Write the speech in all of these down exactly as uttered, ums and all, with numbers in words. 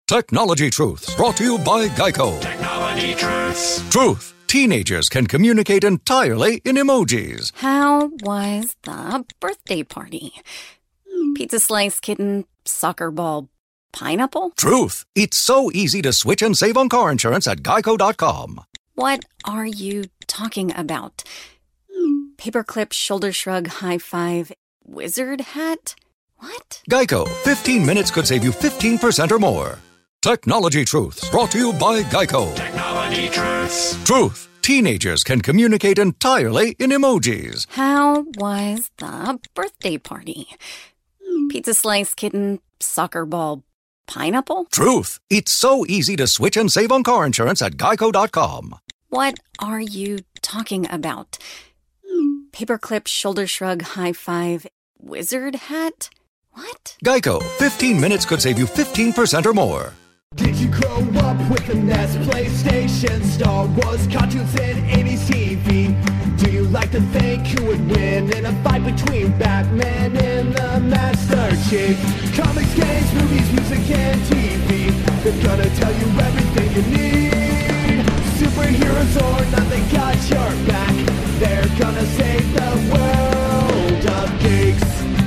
Technology Truths, brought to you by Geico. Technology Truths. Truth. Teenagers can communicate entirely in emojis. How was the birthday party? Pizza slice, kitten, soccer ball, pineapple? Truth. It's so easy to switch and save on car insurance at geico dot com. What are you talking about? Paperclip, shoulder shrug, high five, wizard hat? What? Geico. fifteen minutes could save you fifteen percent or more. Technology Truths, brought to you by Geico. Technology Truths. Truth. Teenagers can communicate entirely in emojis. How was the birthday party? Pizza slice, kitten, soccer ball, pineapple? Truth. It's so easy to switch and save on car insurance at geico dot com. What are you talking about? Paperclip, shoulder shrug, high five, wizard hat? What? Geico. fifteen minutes could save you fifteen percent or more. Did you grow up with the N E S, PlayStation, Star Wars, cartoons, and eighties T V? Do you like to think who would win in a fight between Batman and the Master Chief? Comics, games, movies, music, and T V, they're gonna tell you everything you need. Superheroes or not, they got your back. They're gonna save the world of geeks.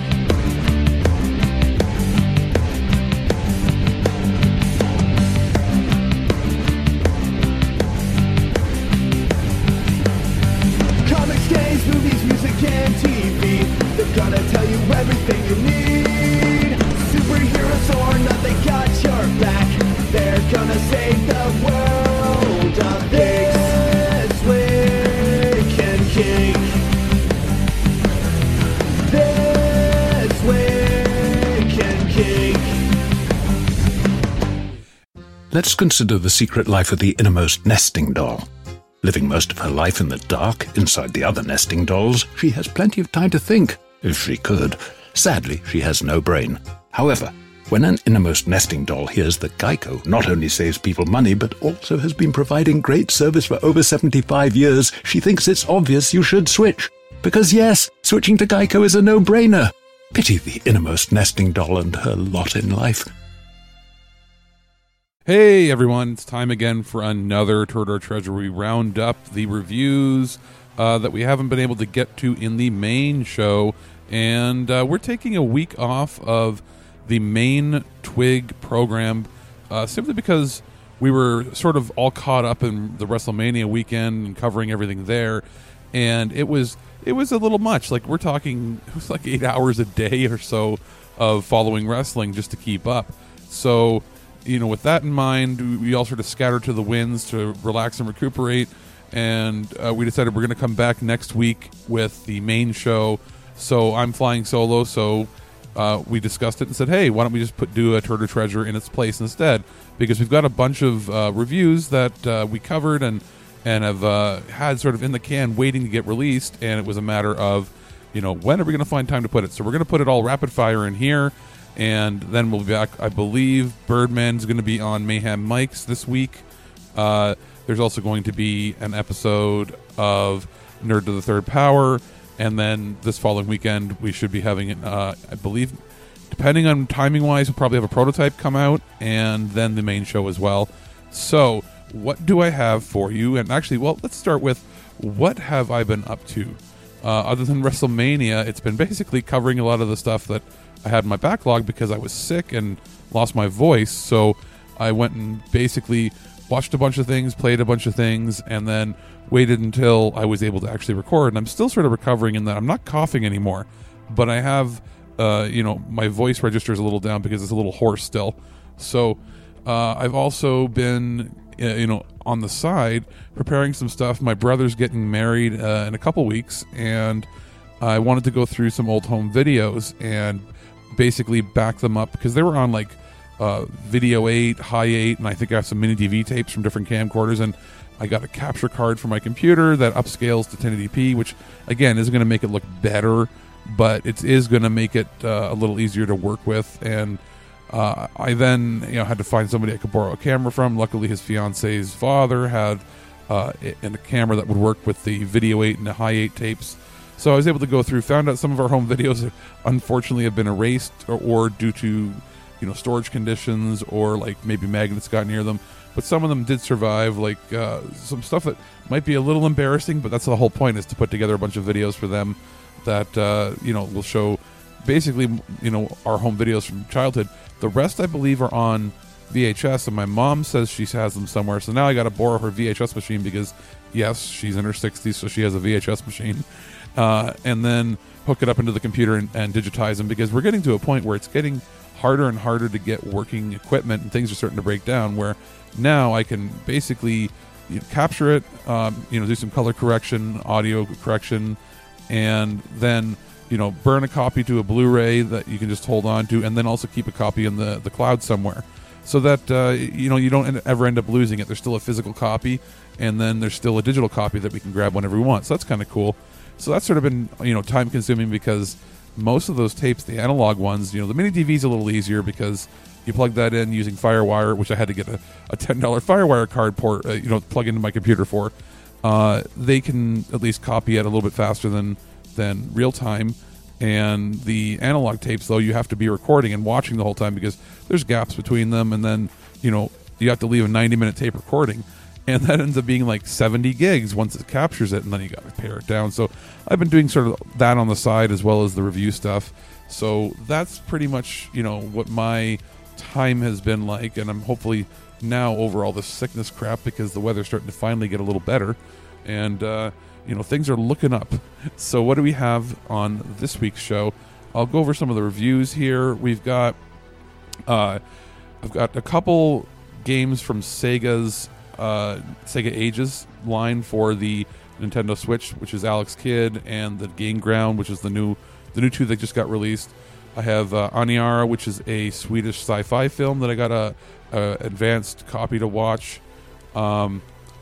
Games, movies, music, and T V, they're gonna tell you everything you need. Superheroes or not, they got your back. They're gonna save the world of This Week in Geek. This Week in Geek. Let's consider the secret life of the innermost nesting doll. Living most of her life in the dark, inside the other nesting dolls, she has plenty of time to think, if she could. Sadly, she has no brain. However, when an innermost nesting doll hears that Geico not only saves people money, but also has been providing great service for over seventy-five years, she thinks it's obvious you should switch. Because yes, switching to Geico is a no-brainer. Pity the innermost nesting doll and her lot in life. Hey everyone, it's time again for another Turd or Treasure. We round up the reviews uh, that we haven't been able to get to in the main show, and uh, we're taking a week off of the main Twig program uh, simply because we were sort of all caught up in the WrestleMania weekend and covering everything there, and it was it was a little much. Like, we're talking, it was like eight hours a day or so of following wrestling just to keep up. So, you know, with that in mind, we all sort of scattered to the winds to relax and recuperate, and uh, we decided we're going to come back next week with the main show. So I'm flying solo, so uh, we discussed it and said, hey, why don't we just put do a Turd or Treasure in its place instead? Because we've got a bunch of uh, reviews that uh, we covered and and have uh, had sort of in the can waiting to get released, and it was a matter of, you know, when are we going to find time to put it? So we're going to put it all rapid fire in here. And then we'll be back. I believe Birdman's going to be on Mayhem Mics this week. Uh, there's also going to be an episode of Nerd to the Third Power. And then this following weekend, we should be having, uh, I believe, depending on timing-wise, we'll probably have a prototype come out. And then the main show as well. So what do I have for you? And actually, well, let's start with what have I been up to? Uh, other than WrestleMania, it's been basically covering a lot of the stuff that I had in my backlog because I was sick and lost my voice. So I went and basically watched a bunch of things, played a bunch of things, and then waited until I was able to actually record. And I'm still sort of recovering in that I'm not coughing anymore, but I have, uh, you know, my voice register is a little down because it's a little hoarse still. So uh, I've also been, uh, you know, on the side preparing some stuff. My brother's getting married uh, in a couple weeks, and I wanted to go through some old home videos and basically back them up because they were on like uh, Video eight, High eight, and I think I have some mini D V tapes from different camcorders, and I got a capture card for my computer that upscales to ten eighty p, which again isn't going to make it look better, but it is going to make it uh, a little easier to work with. And uh, I then you know had to find somebody I could borrow a camera from. Luckily, his fiance's father had uh, a camera that would work with the Video eight and the High eight tapes. So I was able to go through, found out some of our home videos that unfortunately have been erased or, or due to you know, storage conditions or like maybe magnets got near them. But some of them did survive, like uh, some stuff that might be a little embarrassing, but that's the whole point, is to put together a bunch of videos for them that, uh, you know, will show basically, you know, our home videos from childhood. The rest, I believe, are on V H S, and my mom says she has them somewhere. So now I got to borrow her V H S machine because, yes, she's in her sixties, so she has a V H S machine. Uh, and then hook it up into the computer and, and digitize them, because we're getting to a point where it's getting harder and harder to get working equipment, and things are starting to break down, where now I can basically, you know, capture it, um, you know, do some color correction, audio correction, and then, you know, burn a copy to a Blu-ray that you can just hold on to, and then also keep a copy in the, the cloud somewhere, so that, uh, you know, you don't ever end up losing it. There's still a physical copy, and then there's still a digital copy that we can grab whenever we want. So that's kind of cool. So that's sort of been, you know, time-consuming, because most of those tapes, the analog ones, you know, the mini D V's a little easier because you plug that in using FireWire, which I had to get a, a ten dollar FireWire card port, uh, you know, plug into my computer for. Uh, they can at least copy it a little bit faster than than real time. And the analog tapes, though, you have to be recording and watching the whole time, because there's gaps between them, and then, you know, you have to leave a ninety minute tape recording, and that ends up being like seventy gigs once it captures it, and then you got to pare it down. So I've been doing sort of that on the side as well as the review stuff. So that's pretty much, you know, what my time has been like, and I'm hopefully now over all this sickness crap, because the weather's starting to finally get a little better, and uh, you know, things are looking up. So what do we have on this week's show? I'll go over some of the reviews here. We've got uh, I've got a couple games from Sega's uh, Sega Ages line for the Nintendo Switch, which is Alex Kidd, and the Game Ground, which is the new the new two that just got released. I have uh, Aniara, which is a Swedish sci-fi film that I got a, a advanced copy to watch, um,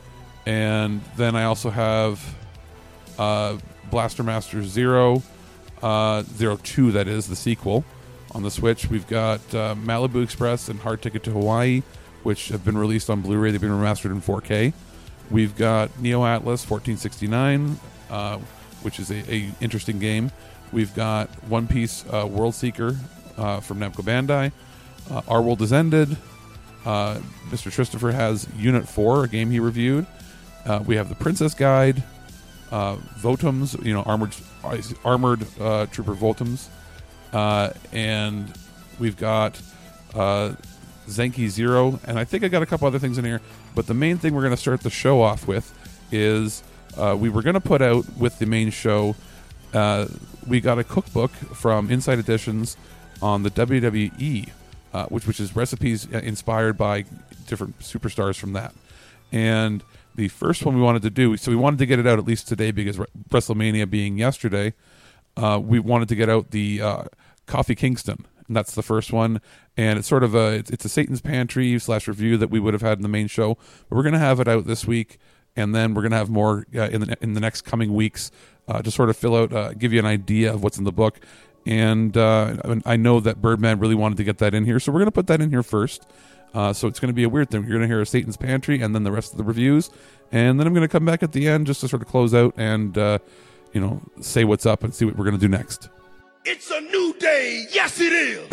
and then I also have uh, Blaster Master Zero, uh, Zero Two, that is the sequel, on the Switch. We've got uh, Malibu Express and Hard Ticket to Hawaii, which have been released on Blu-ray. They've been remastered in four K. We've got Neo Atlas fourteen sixty-nine, uh, which is a, a interesting game. We've got One Piece uh, World Seeker uh, from Namco Bandai. Uh, Our World Is Ended. Uh, Mister Christopher has Unit four, a game he reviewed. Uh, we have The Princess Guide. Uh, Votums, you know, armored armored uh, trooper Votums. Uh, and we've got uh, Zenki Zero. And I think I got a couple other things in here. But the main thing we're going to start the show off with is uh, we were going to put out with the main show, uh, we got a cookbook from Inside Editions on the W W E, uh, which which is recipes inspired by different superstars from that. And the first one we wanted to do, so we wanted to get it out at least today, because WrestleMania being yesterday, uh, we wanted to get out the uh, Coffee Kingston, and that's the first one. And it's sort of a it's, it's a Satan's Pantry slash review that we would have had in the main show, but we're going to have it out this week, and then we're going to have more uh, in the in the next coming weeks. Uh, to sort of fill out, uh, give you an idea of what's in the book. And uh, I know that Birdman really wanted to get that in here, so we're going to put that in here first. Uh, so it's going to be a weird thing. You're going to hear a Satan's Pantry and then the rest of the reviews. And then I'm going to come back at the end just to sort of close out and, uh, you know, say what's up and see what we're going to do next. It's a new day. Yes, it is.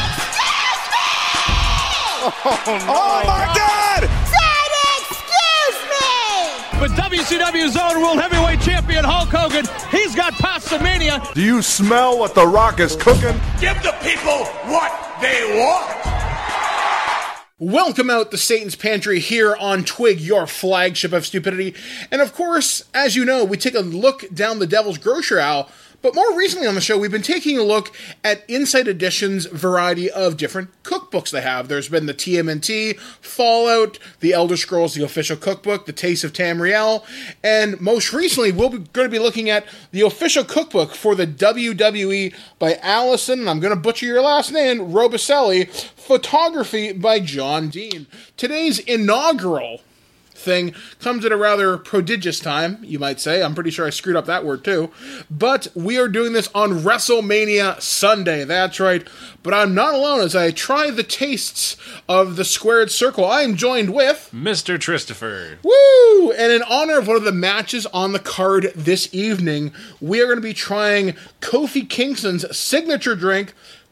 Oh, no. Oh my God! But W C W's own World Heavyweight Champion Hulk Hogan, he's got Pasta Mania. Do you smell what The Rock is cooking? Give the people what they want. Welcome out to Satan's Pantry here on Twig, your flagship of stupidity. And of course, as you know, we take a look down the Devil's Grocery aisle. But more recently on the show, we've been taking a look at Inside Edition's variety of different cookbooks they have. There's been the T M N T, Fallout, the Elder Scrolls, the official cookbook, the Taste of Tamriel, and most recently, we're going to be looking at the official cookbook for the W W E by Allison, and I'm going to butcher your last name, Robicelli, photography by John Dean. Today's inaugural thing comes at a rather prodigious time, you might say. I'm pretty sure I screwed up that word too. But we are doing this on WrestleMania Sunday. That's right. But I'm not alone as I try the tastes of the Squared Circle. I am joined with Mister Christopher. Woo! And in honor of one of the matches on the card this evening, we are going to be trying Kofi Kingston's signature drink,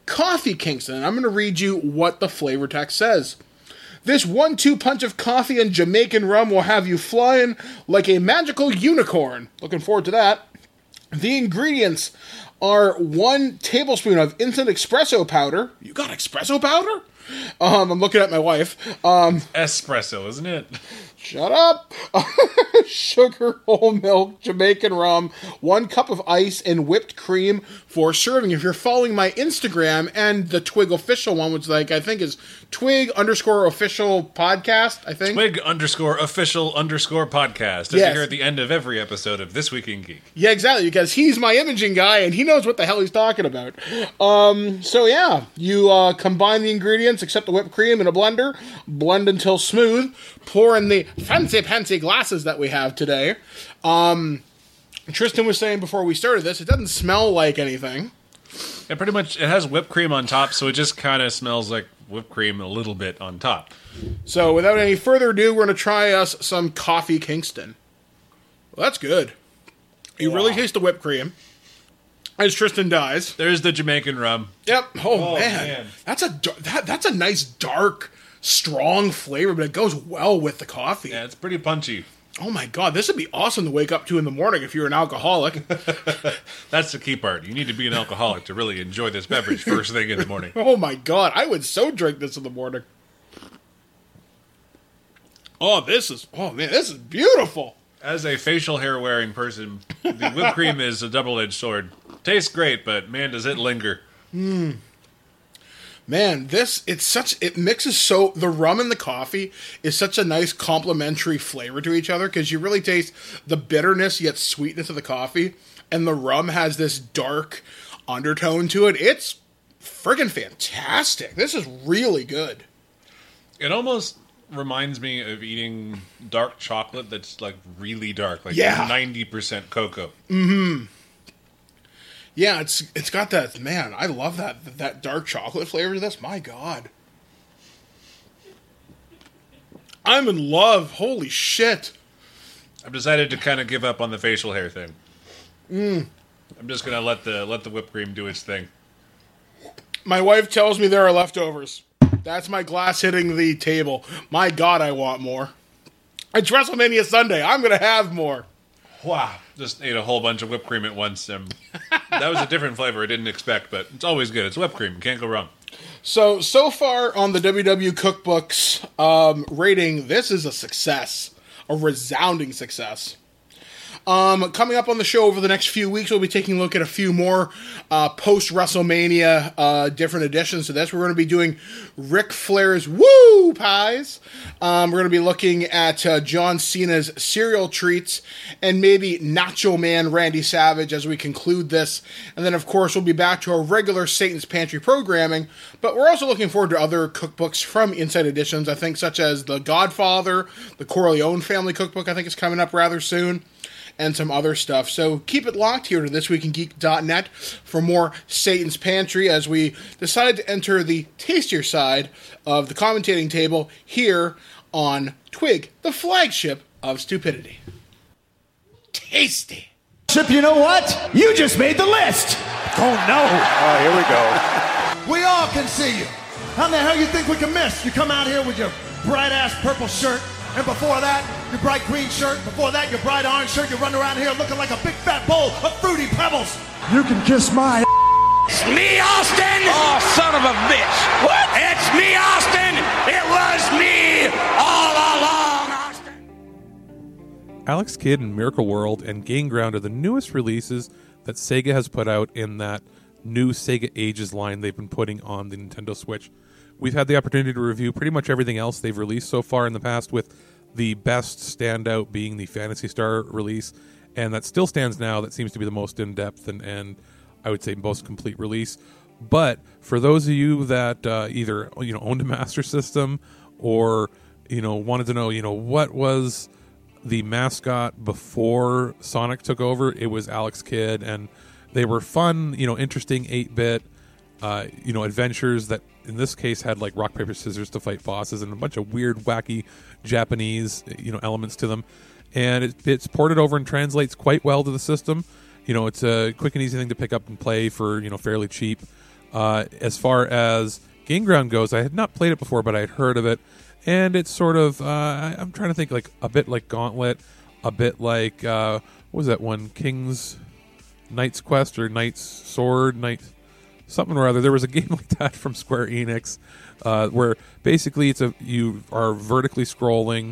Coffee Kingston. And I'm going to read you what the flavor text says. This one two punch of coffee and Jamaican rum will have you flying like a magical unicorn. Looking forward to that. The ingredients are one tablespoon of instant espresso powder. You got espresso powder? Um, I'm looking at my wife. Um, Espresso, isn't it? Shut up. Sugar, whole milk, Jamaican rum, one cup of ice, and whipped cream for serving. If you're following my Instagram and the Twig official one, which like I think is Twig underscore official podcast, I think. Twig underscore official underscore podcast. As Yes. you hear at the end of every episode of This Week in Geek. Yeah, exactly, because he's my imaging guy and he knows what the hell he's talking about. Um, so yeah, you uh, combine the ingredients except the whipped cream in a blender, blend until smooth, pour in the fancy fancy glasses that we have today. Um, Tristan was saying before we started this, it doesn't smell like anything. Yeah, pretty much it has whipped cream on top, so it just kind of smells like whipped cream a little bit on top. So without any further ado, we're going to try us some Coffee Kingston. Well, that's good. You wow. really taste the whipped cream. As Tristan dies. There's the Jamaican rum. Yep. Oh, oh man. man. That's a that, that's a nice dark, strong flavor, but it goes well with the coffee. Yeah, it's pretty punchy. Oh my god, this would be awesome to wake up to in the morning if you're an alcoholic. That's the key part. You need to be an alcoholic to really enjoy this beverage first thing in the morning. Oh my god, I would so drink this in the morning. Oh, this is, oh man, this is beautiful. As a facial hair wearing person, the whipped cream is a double-edged sword. Tastes great, but man, does it linger. Mmm. Man, this, it's such, it mixes so, the rum and the coffee is such a nice complementary flavor to each other because you really taste the bitterness yet sweetness of the coffee, and the rum has this dark undertone to it. It's friggin' fantastic. This is really good. It almost reminds me of eating dark chocolate that's like really dark, like yeah. ninety percent cocoa. Mm-hmm. Yeah, it's it's got that, man, I love that that dark chocolate flavor to this. My God. I'm in love. Holy shit. I've decided to kind of give up on the facial hair thing. Mm. I'm just going to let the let the whipped cream do its thing. My wife tells me there are leftovers. That's my glass hitting the table. My God, I want more. It's WrestleMania Sunday. I'm going to have more. Wow. Just ate a whole bunch of whipped cream at once. Um, that was a different flavor I didn't expect, but it's always good. It's whipped cream. Can't go wrong. So, so far on the W W Cookbooks um, rating, this is a success. A resounding success. Um, coming up on the show over the next few weeks, we'll be taking a look at a few more uh, post-WrestleMania uh, different additions to this. We're going to be doing Ric Flair's Woo Pies. Um, we're going to be looking at uh, John Cena's cereal treats and maybe Nacho Man Randy Savage as we conclude this. And then, of course, we'll be back to our regular Satan's Pantry programming. But we're also looking forward to other cookbooks from Inside Editions, I think, such as The Godfather, the Corleone Family Cookbook, I think is coming up rather soon, and some other stuff. So keep it locked here to this week in geek dot net for more Satan's Pantry as we decide to enter the tastier side of the commentating table here on Twig, the flagship of stupidity. Tasty. Chip, you know what? You just made the list. Oh, no. Oh, here we go. We all can see you. How the hell you think we can miss? You come out here with your bright-ass purple shirt, and before that, your bright green shirt. Before that, your bright orange shirt. You run around here looking like a big fat bowl of Fruity Pebbles. You can kiss my It's me, Austin! Oh, son of a bitch! What? It's me, Austin! It was me all along, Austin! Alex Kidd and Miracle World and Gain Ground are the newest releases that Sega has put out in that new Sega Ages line they've been putting on the Nintendo Switch. We've had the opportunity to review pretty much everything else they've released so far in the past, with the best standout being the Phantasy Star release, and that still stands now. That seems to be the most in-depth and, and I would say most complete release. But for those of you that uh, either you know owned a Master System or you know wanted to know you know what was the mascot before Sonic took over, it was Alex Kidd, and they were fun, you know, interesting eight-bit uh, you know adventures that in this case had like rock paper scissors to fight bosses and a bunch of weird wacky Japanese you know elements to them, and it, it's ported over and translates quite well to the system. You know, it's a quick and easy thing to pick up and play for you know fairly cheap. Uh, as far as Game Ground goes, I had not played it before, but I had heard of it, and it's sort of uh, I, I'm trying to think like a bit like Gauntlet, a bit like uh, what was that one, King's Knight's Quest or Knight's Sword, Knight something or other. There was a game like that from Square Enix, uh, where basically it's a you are vertically scrolling,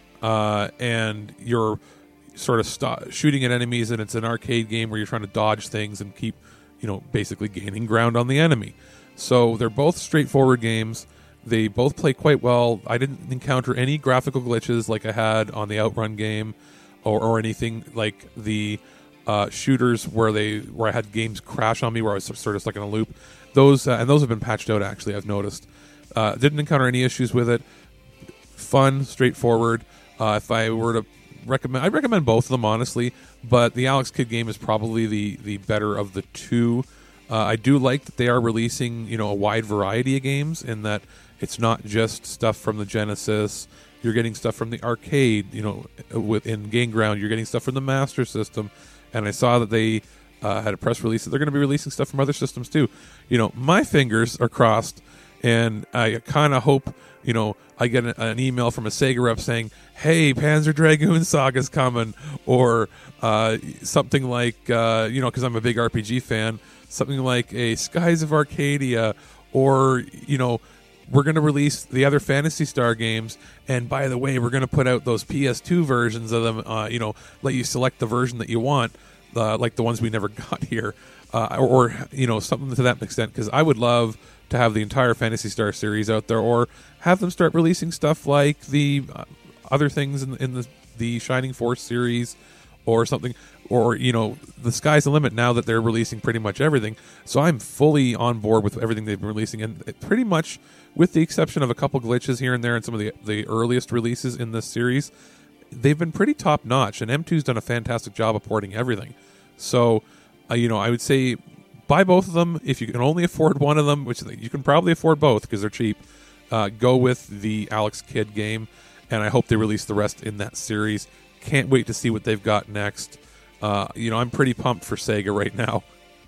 uh, and you're sort of st- shooting at enemies, and it's an arcade game where you're trying to dodge things and keep, you know, basically gaining ground on the enemy. So they're both straightforward games. They both play quite well. I didn't encounter any graphical glitches like I had on the Outrun game, or, or anything like the uh, shooters where they where I had games crash on me where I was sort of stuck in a loop. Those uh, and those have been patched out. Actually, I've noticed. Uh, didn't encounter any issues with it. Fun, straightforward. Uh, if I were to recommend, I'd recommend both of them honestly. But the Alex Kidd game is probably the the better of the two. Uh, I do like that they are releasing, you know, a wide variety of games, in that it's not just stuff from the Genesis. You're getting stuff from the arcade, you know, within Game Ground. You're getting stuff from the Master System. And I saw that they uh, had a press release that they're going to be releasing stuff from other systems too. You know, my fingers are crossed, and I kind of hope, you know, I get an, an email from a Sega rep saying, hey, Panzer Dragoon Saga's coming, or uh, something like, uh, you know, because I'm a big R P G fan, something like a Skies of Arcadia, or, you know, we're going to release the other Phantasy Star games, and by the way, we're going to put out those P S two versions of them, uh, you know, let you select the version that you want, uh, like the ones we never got here, uh, or, or, you know, something to that extent, because I would love to have the entire Phantasy Star series out there, or have them start releasing stuff like the uh, other things in, in the, the Shining Force series, or something, or, you know, the sky's the limit now that they're releasing pretty much everything. So I'm fully on board with everything they've been releasing, and it pretty much, with the exception of a couple glitches here and there in some of the the earliest releases in this series, they've been pretty top notch, and M two's done a fantastic job of porting everything. So, uh, you know, I would say buy both of them. If you can only afford one of them, which you can probably afford both because they're cheap, uh, go with the Alex Kidd game, and I hope they release the rest in that series. Can't wait to see what they've got next. Uh, you know, I'm pretty pumped for Sega right now.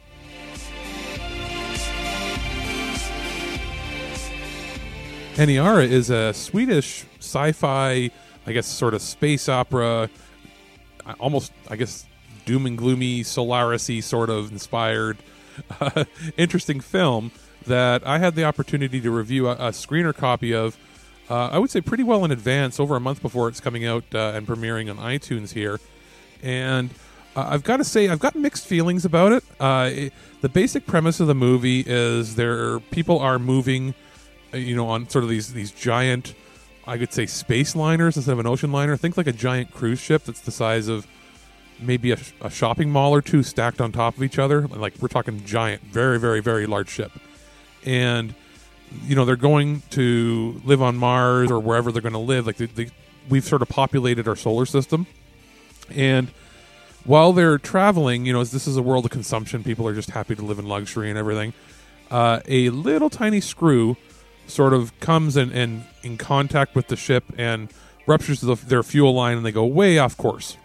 Eniara is a Swedish sci-fi, I guess, sort of space opera, almost, I guess, doom and gloomy, Solaris-y sort of inspired, uh, interesting film that I had the opportunity to review a, a screener copy of, uh, I would say pretty well in advance, over a month before it's coming out uh, and premiering on iTunes here. And uh, I've got to say, I've got mixed feelings about it. Uh, it. The basic premise of the movie is there people are moving, you know, on sort of these these giant, I could say, space liners instead of an ocean liner. Think like a giant cruise ship that's the size of maybe a, a shopping mall or two stacked on top of each other. Like, we're talking giant, very, very, very large ship. And, you know, they're going to live on Mars or wherever they're going to live. Like, they, they, we've sort of populated our solar system. And while they're traveling, you know, this is a world of consumption. People are just happy to live in luxury and everything. Uh, a little tiny screw sort of comes in, in, in contact with the ship and ruptures the, their fuel line, and they go way off course.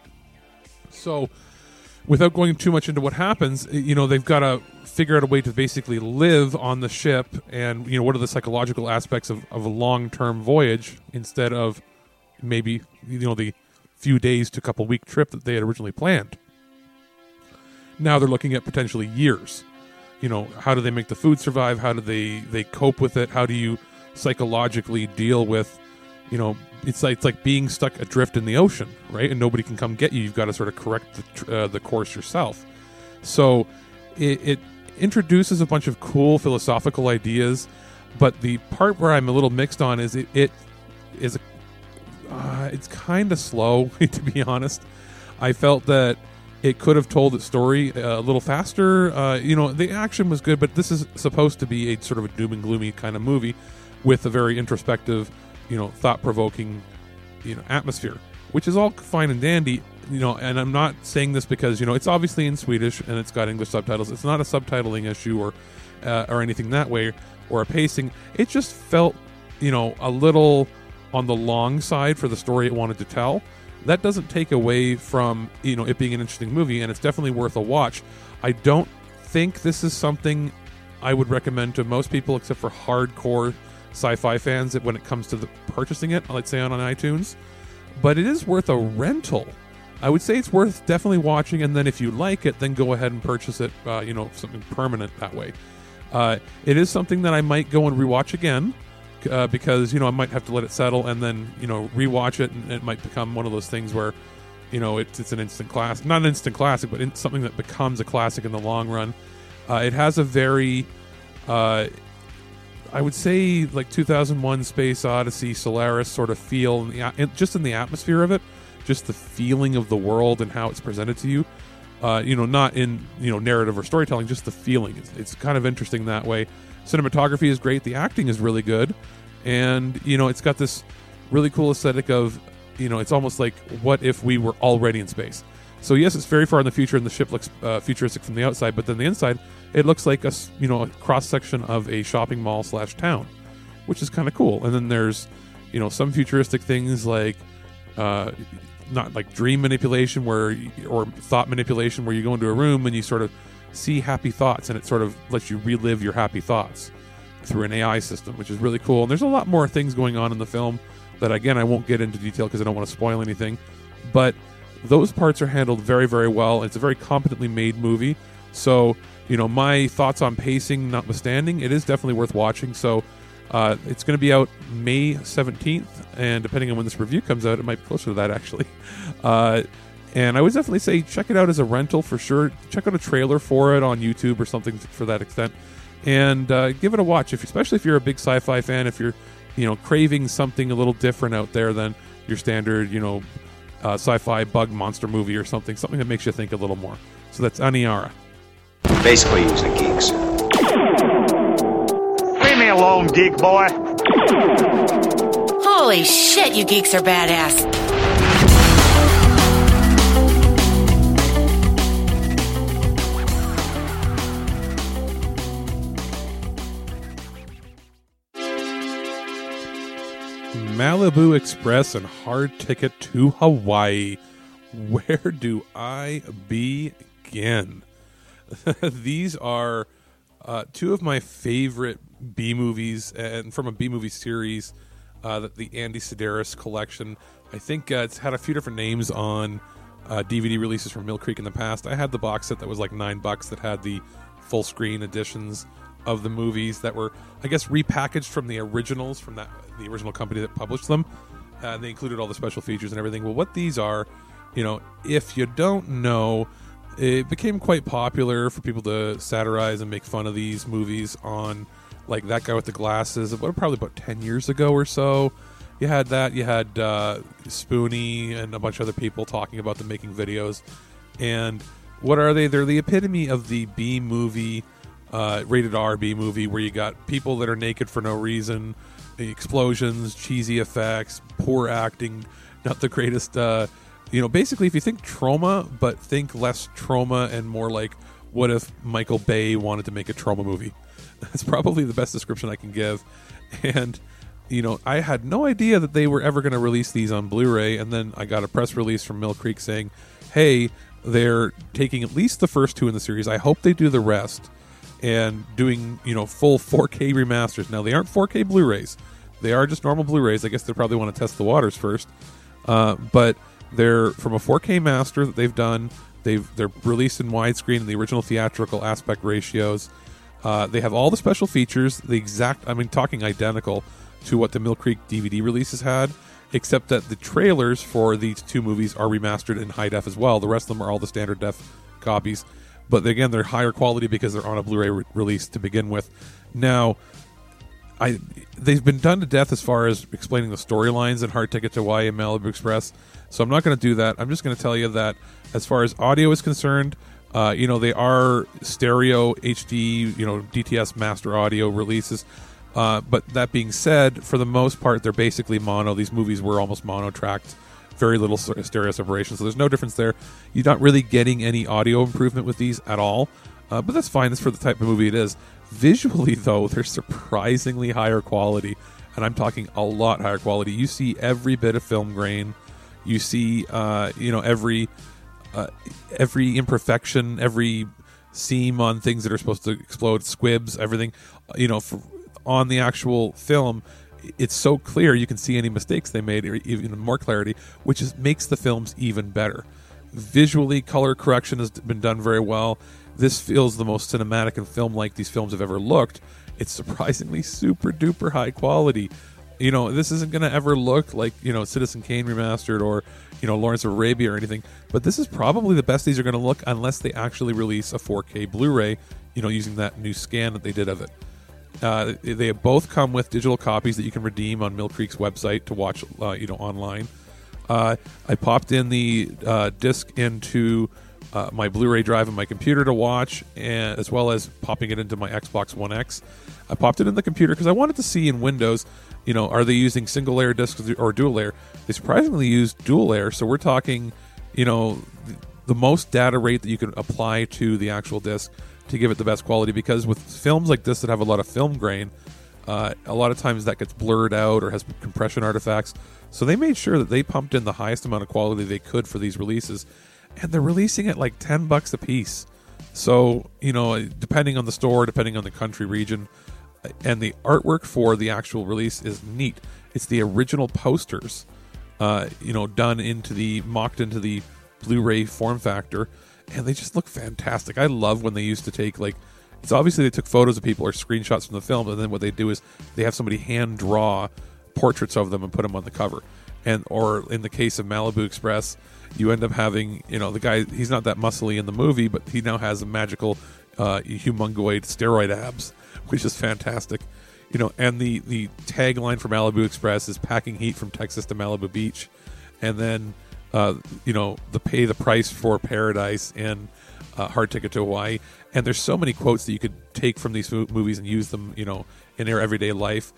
So, without going too much into what happens, you know, they've got to figure out a way to basically live on the ship, and, you know, what are the psychological aspects of, of a long-term voyage instead of maybe, you know, the few days to couple week trip that they had originally planned. Now they're looking at potentially years. You know, how do they make the food survive? How do they, they cope with it? How do you psychologically deal with, you know, it's like, it's like being stuck adrift in the ocean, right? And nobody can come get you. You've got to sort of correct the, uh, the course yourself. So it, it introduces a bunch of cool philosophical ideas, but the part where I'm a little mixed on is it, it is, uh, it's kind of slow, to be honest. I felt that it could have told its story a little faster. Uh, you know, the action was good, but this is supposed to be a sort of a doom and gloomy kind of movie with a very introspective, you know, thought-provoking, you know, atmosphere, which is all fine and dandy, you know, and I'm not saying this because, you know, it's obviously in Swedish and it's got English subtitles. It's not a subtitling issue or, uh, or anything that way, or a pacing. It just felt, you know, a little on the long side for the story it wanted to tell. That doesn't take away from, you know, it being an interesting movie, and it's definitely worth a watch. I don't think this is something I would recommend to most people except for hardcore sci-fi fans that when it comes to the purchasing it, let's say on, on iTunes. But it is worth a rental. I would say it's worth definitely watching, and then if you like it, then go ahead and purchase it, uh, you know, something permanent that way. Uh, it is something that I might go and rewatch again, uh, because, you know, I might have to let it settle and then, you know, rewatch it, and it might become one of those things where, you know, it's, it's an instant classic. Not an instant classic, but in, something that becomes a classic in the long run. Uh, it has a very, uh, I would say, like two thousand one Space Odyssey, Solaris sort of feel, in the, in, just in the atmosphere of it, just the feeling of the world and how it's presented to you. Uh, you know, not in, you know, narrative or storytelling, just the feeling. It's, it's kind of interesting that way. Cinematography is great. The acting is really good. And, you know, it's got this really cool aesthetic of, you know, it's almost like, what if we were already in space? So, yes, it's very far in the future, and the ship looks uh, futuristic from the outside, but then the inside, it looks like a, you know, a cross-section of a shopping mall slash town, which is kind of cool. And then there's, you know, some futuristic things like, uh, not like dream manipulation where, or thought manipulation where you go into a room and you sort of see happy thoughts, and it sort of lets you relive your happy thoughts through an A I system, which is really cool. And there's a lot more things going on in the film that, again, I won't get into detail because I don't want to spoil anything. But those parts are handled very, very well. It's a very competently made movie. So, you know, my thoughts on pacing notwithstanding, it is definitely worth watching. So uh, it's going to be out May seventeenth, and depending on when this review comes out, it might be closer to that, actually. Uh, and I would definitely say check it out as a rental for sure. Check out a trailer for it on YouTube or something for that extent, and uh, give it a watch, if, especially if you're a big sci-fi fan, if you're, you know, craving something a little different out there than your standard, you know, uh, sci-fi bug monster movie or something, something that makes you think a little more. So that's Aniara. Basically, he's a geek, sir. Leave me alone, geek boy. Holy shit, you geeks are badass. Malibu Express and Hard Ticket to Hawaii. Where do I begin? These are uh, two of my favorite B movies, and from a B movie series, uh, the Andy Sedaris collection. I think uh, it's had a few different names on uh, D V D releases from Mill Creek in the past. I had the box set that was like nine bucks that had the full screen editions of the movies that were, I guess, repackaged from the originals from that the original company that published them. Uh, and they included all the special features and everything. Well, what these are, you know, if you don't know, it became quite popular for people to satirize and make fun of these movies on, like, That Guy with the Glasses, about, probably about ten years ago or so. You had that. You had uh, Spoonie and a bunch of other people talking about them, making videos. And what are they? They're the epitome of the B movie, uh, rated R B movie, where you got people that are naked for no reason, explosions, cheesy effects, poor acting, not the greatest. Uh, you know, basically, if you think Trauma, but think less Trauma and more like, what if Michael Bay wanted to make a Trauma movie? That's probably the best description I can give. And, you know, I had no idea that they were ever going to release these on Blu-ray, and then I got a press release from Mill Creek saying, hey, they're taking at least the first two in the series. I hope they do the rest, and doing, you know, full four K remasters. Now, they aren't four K Blu-rays. They are just normal Blu-rays. I guess they probably want to test the waters first. Uh, but they're from a four K master that they've done. They've, they're released in widescreen in the original theatrical aspect ratios. Uh, they have all the special features, the exact, I mean, talking identical to what the Mill Creek D V D releases had, except that the trailers for these two movies are remastered in high def as well. The rest of them are all the standard def copies. But again, they're higher quality because they're on a Blu-ray re- release to begin with. Now, I they've been done to death as far as explaining the storylines in Hard Ticket to Hawaii and Malibu Express, so I'm not going to do that. I'm just going to tell you that as far as audio is concerned, uh, you know, they are stereo H D, you know, D T S master audio releases. Uh, but that being said, for the most part, they're basically mono. These movies were almost mono-tracked, very little stereo separation, so there's no difference there. You're not really getting any audio improvement with these at all, uh, but that's fine. That's for the type of movie it is. Visually, though, they're surprisingly higher quality, and I'm talking a lot higher quality. You see every bit of film grain. You see, uh, you know, every uh, every imperfection, every seam on things that are supposed to explode, squibs, everything, you know, for, on the actual film, it's so clear you can see any mistakes they made, or even more clarity, which is makes the films even better. Visually, color correction has been done very well. This feels the most cinematic and film-like these films have ever looked. It's surprisingly super duper high quality. You know, this isn't going to ever look like, you know, Citizen Kane remastered or, you know, Lawrence of Arabia or anything, but this is probably the best these are going to look unless they actually release a four K Blu-ray, you know, using that new scan that they did of it. Uh, they both come with digital copies that you can redeem on Mill Creek's website to watch, uh, you know, online. Uh, I popped in the uh, disc into uh, my Blu-ray drive on my computer to watch, and as well as popping it into my Xbox One X. I popped it in the computer because I wanted to see in Windows, you know, are they using single layer discs or dual layer? They surprisingly use dual layer, so we're talking, you know, the most data rate that you can apply to the actual disc to give it the best quality, because with films like this that have a lot of film grain, uh, a lot of times that gets blurred out or has compression artifacts. So they made sure that they pumped in the highest amount of quality they could for these releases, and they're releasing it like ten bucks a piece. So, you know, depending on the store, depending on the country region, and the artwork for the actual release is neat. It's the original posters, uh, you know, done into the, mocked into the Blu-ray form factor, and they just look fantastic. I love when they used to take, like, it's obviously they took photos of people or screenshots from the film, and then what they do is they have somebody hand draw portraits of them and put them on the cover. And, or in the case of Malibu Express, you end up having, you know, the guy, he's not that muscly in the movie, but he now has a magical uh, humongoid steroid abs, which is fantastic. You know, and the, the tagline for Malibu Express is packing heat from Texas to Malibu Beach. And then, uh, you know, the pay the price for paradise and uh, Hard Ticket to Hawaii. And there's so many quotes that you could take from these movies and use them, you know, in their everyday life.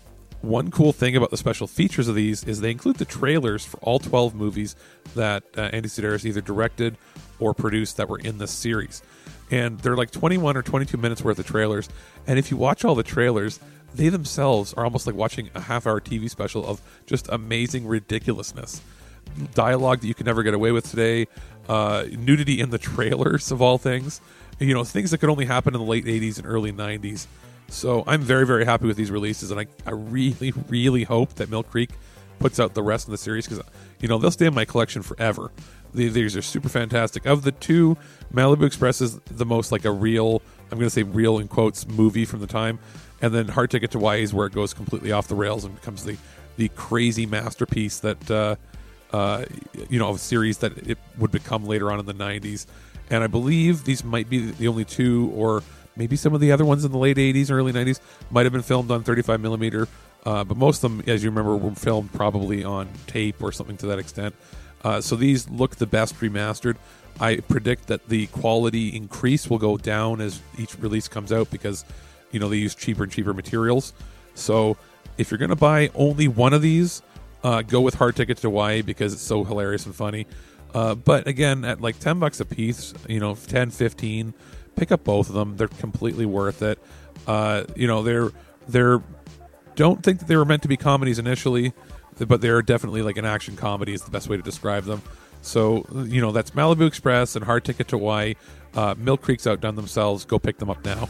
One cool thing about the special features of these is they include the trailers for all twelve movies that uh, Andy Sidaris either directed or produced that were in this series. And they're like twenty-one or twenty-two minutes worth of trailers. And if you watch all the trailers, they themselves are almost like watching a half-hour T V special of just amazing ridiculousness. Dialogue that you can never get away with today. Uh, nudity in the trailers, of all things. You know, things that could only happen in the late eighties and early nineties. So I'm very, very happy with these releases, and I, I really, really hope that Mill Creek puts out the rest of the series, because, you know, they'll stay in my collection forever. These are super fantastic. Of the two, Malibu Express is the most like a real, I'm going to say real in quotes, movie from the time. And then Hard Ticket to Hawaii is where it goes completely off the rails and becomes the, the crazy masterpiece that, uh, uh, you know, of a series that it would become later on in the nineties. And I believe these might be the only two, or maybe some of the other ones in the late eighties, early nineties might have been filmed on thirty-five millimeter. Uh, but most of them, as you remember, were filmed probably on tape or something to that extent. Uh, so these look the best remastered. I predict that the quality increase will go down as each release comes out, because, you know, they use cheaper and cheaper materials. So if you're going to buy only one of these, uh, go with Hard Ticket to Hawaii, because it's so hilarious and funny. Uh, but again, at like ten bucks a piece, you know, ten, fifteen, pick up both of them. They're completely worth it. Uh, you know, they're, they're, don't think that they were meant to be comedies initially, but they're definitely like an action comedy is the best way to describe them. So, you know, that's Malibu Express and Hard Ticket to Hawaii. Uh, Mill Creek's outdone themselves. Go pick them up now.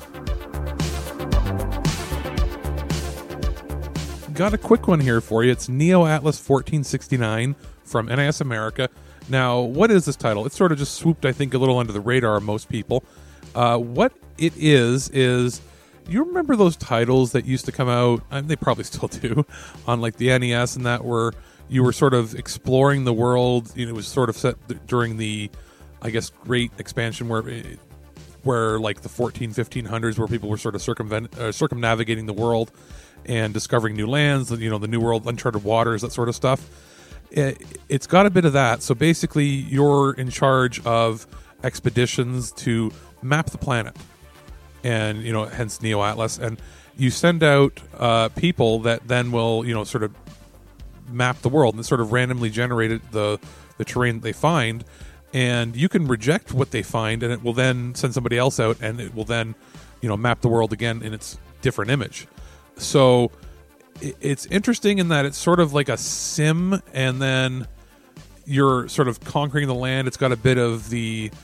Got a quick one here for you. It's Neo Atlas fourteen sixty-nine from N I S America. Now, what is this title? It's sort of just swooped, I think, a little under the radar of most people. Uh, what it is, is... You remember those titles that used to come out, and they probably still do, on like the N E S, and that were, you were sort of exploring the world. You know, it was sort of set during the, I guess, Great Expansion, where, where like the fourteen, fifteen hundreds, where people were sort of circumvent, uh, circumnavigating the world and discovering new lands, you know, the New World, uncharted waters, that sort of stuff. It, it's got a bit of that. So basically, you're in charge of expeditions to map the planet. And, you know, hence Neo Atlas. And you send out uh, people that then will, you know, sort of map the world and sort of randomly generated the, the terrain that they find. And you can reject what they find, and it will then send somebody else out, and it will then, you know, map the world again in its different image. So it's interesting in that it's sort of like a sim, and then you're sort of conquering the land. It's got a bit of the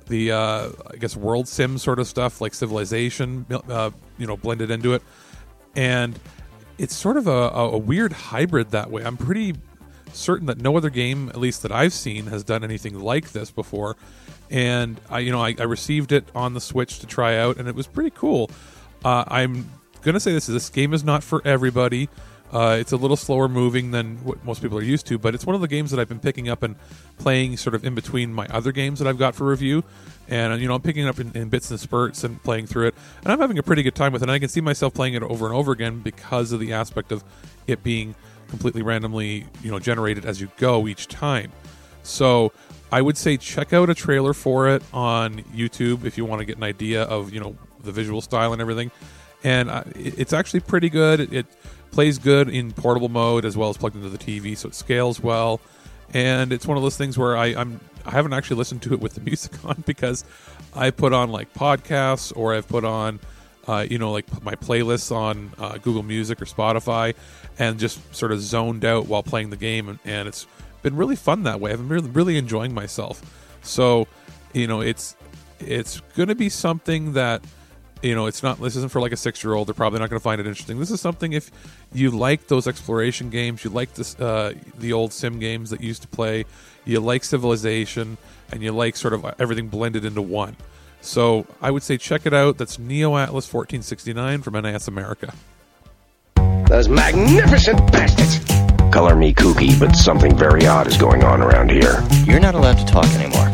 the uh, I guess world sim sort of stuff, like Civilization, uh, you know, blended into it, and it's sort of a, a weird hybrid that way. I'm pretty certain that no other game, at least that I've seen, has done anything like this before. And I, you know, I, I received it on the Switch to try out, and it was pretty cool. Uh, I'm gonna say this: this game is not for everybody. Uh, it's a little slower moving than what most people are used to, but it's one of the games that I've been picking up and playing sort of in between my other games that I've got for review. And, you know, I'm picking it up in, in bits and spurts and playing through it. And I'm having a pretty good time with it. And I can see myself playing it over and over again because of the aspect of it being completely randomly, you know, generated as you go each time. So I would say check out a trailer for it on YouTube if you want to get an idea of, you know, the visual style and everything. And uh, it, it's actually pretty good. It, it plays good in portable mode as well as plugged into the T V, so it scales well. And it's one of those things where I, I'm I haven't actually listened to it with the music on because I put on like podcasts, or I've put on uh, you know, like my playlists on uh, Google Music or Spotify, and just sort of zoned out while playing the game, and, and it's been really fun that way. I've been really, really enjoying myself. So, you know, it's it's going to be something that, you know, it's not, this isn't for like a six-year-old. They're probably not going to find it interesting. This is something, if you like those exploration games, you like this, uh, the old sim games that you used to play, you like Civilization, and you like sort of everything blended into one. So I would say check it out. That's Neo Atlas fourteen sixty-nine from N A S America. Those magnificent bastards! Color me kooky, but something very odd is going on around here. You're not allowed to talk anymore.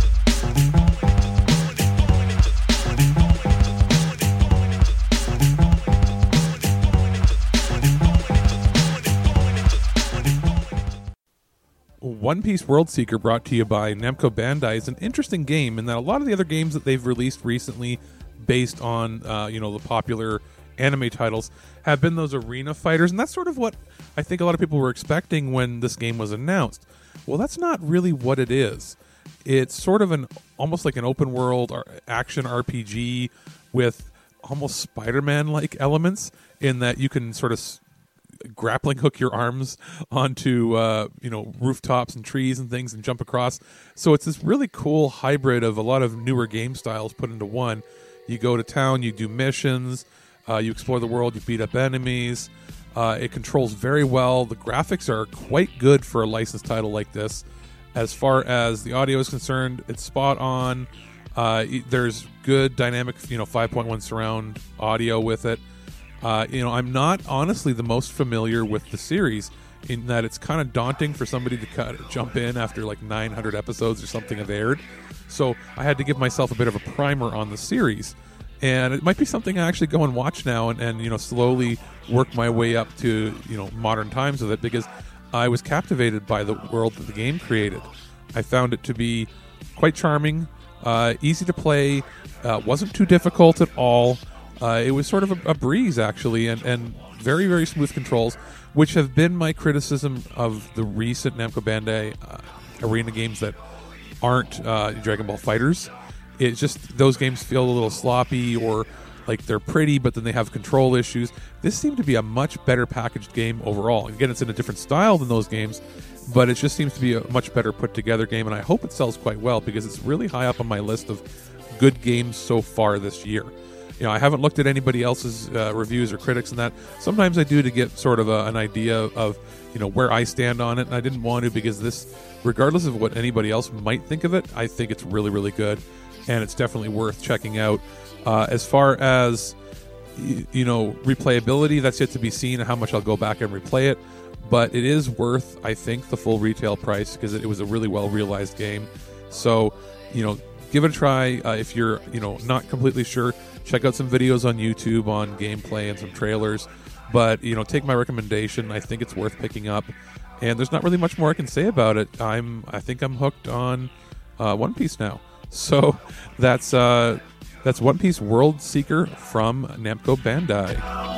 One Piece World Seeker, brought to you by Namco Bandai, is an interesting game in that a lot of the other games that they've released recently based on uh, you know, the popular anime titles have been those arena fighters, and that's sort of what I think a lot of people were expecting when this game was announced. Well, that's not really what it is. It's sort of an almost like an open world action R P G with almost Spider-Man like elements, in that you can sort of grappling hook your arms onto uh, you know, rooftops and trees and things and jump across. So it's this really cool hybrid of a lot of newer game styles put into one. You go to town, you do missions, uh, you explore the world, you beat up enemies. Uh, it controls very well. The graphics are quite good for a licensed title like this. As far as the audio is concerned, it's spot on. Uh, there's good dynamic, you know, five point one surround audio with it. Uh, you know, I'm not honestly the most familiar with the series, in that it's kind of daunting for somebody to cut, jump in after like nine hundred episodes or something have aired. So I had to give myself a bit of a primer on the series. And it might be something I actually go and watch now and, and, you know, slowly work my way up to, you know, modern times with it, because I was captivated by the world that the game created. I found it to be quite charming, uh, easy to play, uh, wasn't too difficult at all. Uh, it was sort of a, a breeze, actually, and, and very, very smooth controls, which have been my criticism of the recent Namco Bandai uh, arena games that aren't uh, Dragon Ball FighterZ. It's just those games feel a little sloppy, or like they're pretty, but then they have control issues. This seemed to be a much better packaged game overall. Again, it's in a different style than those games, but it just seems to be a much better put together game, and I hope it sells quite well, because it's really high up on my list of good games so far this year. You know, I haven't looked at anybody else's uh, reviews or critics and that. Sometimes I do to get sort of a, an idea of, you know, where I stand on it. And I didn't want to, because this, regardless of what anybody else might think of it, I think it's really, really good. And it's definitely worth checking out. Uh, as far as, you, you know, replayability, that's yet to be seen, and how much I'll go back and replay it. But it is worth, I think, the full retail price, because it, it was a really well-realized game. So, you know, give it a try. Uh, if you're, you know, not completely sure, check out some videos on YouTube on gameplay and some trailers. But, you know, take my recommendation. I think it's worth picking up. And there's not really much more I can say about it. I'm, I think I'm hooked on uh, One Piece now. So that's uh, that's One Piece World Seeker from Namco Bandai.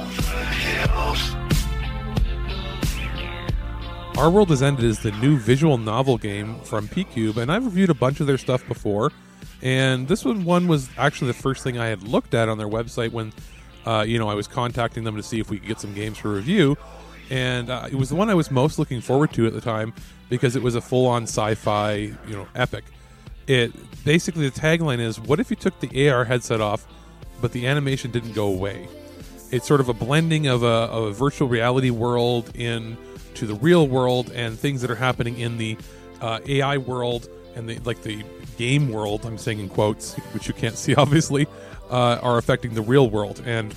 Our World Has Ended is the new visual novel game from P-Cube, and I've reviewed a bunch of their stuff before. And this one, one was actually the first thing I had looked at on their website when, uh, you know, I was contacting them to see if we could get some games for review. And uh, it was the one I was most looking forward to at the time, because it was a full-on sci-fi, you know, epic. It basically, the tagline is, what if you took the A R headset off, but the animation didn't go away? It's sort of a blending of a, of a virtual reality world into the real world, and things that are happening in the uh, A I world and the like the game world, I'm saying in quotes, which you can't see obviously, uh, are affecting the real world and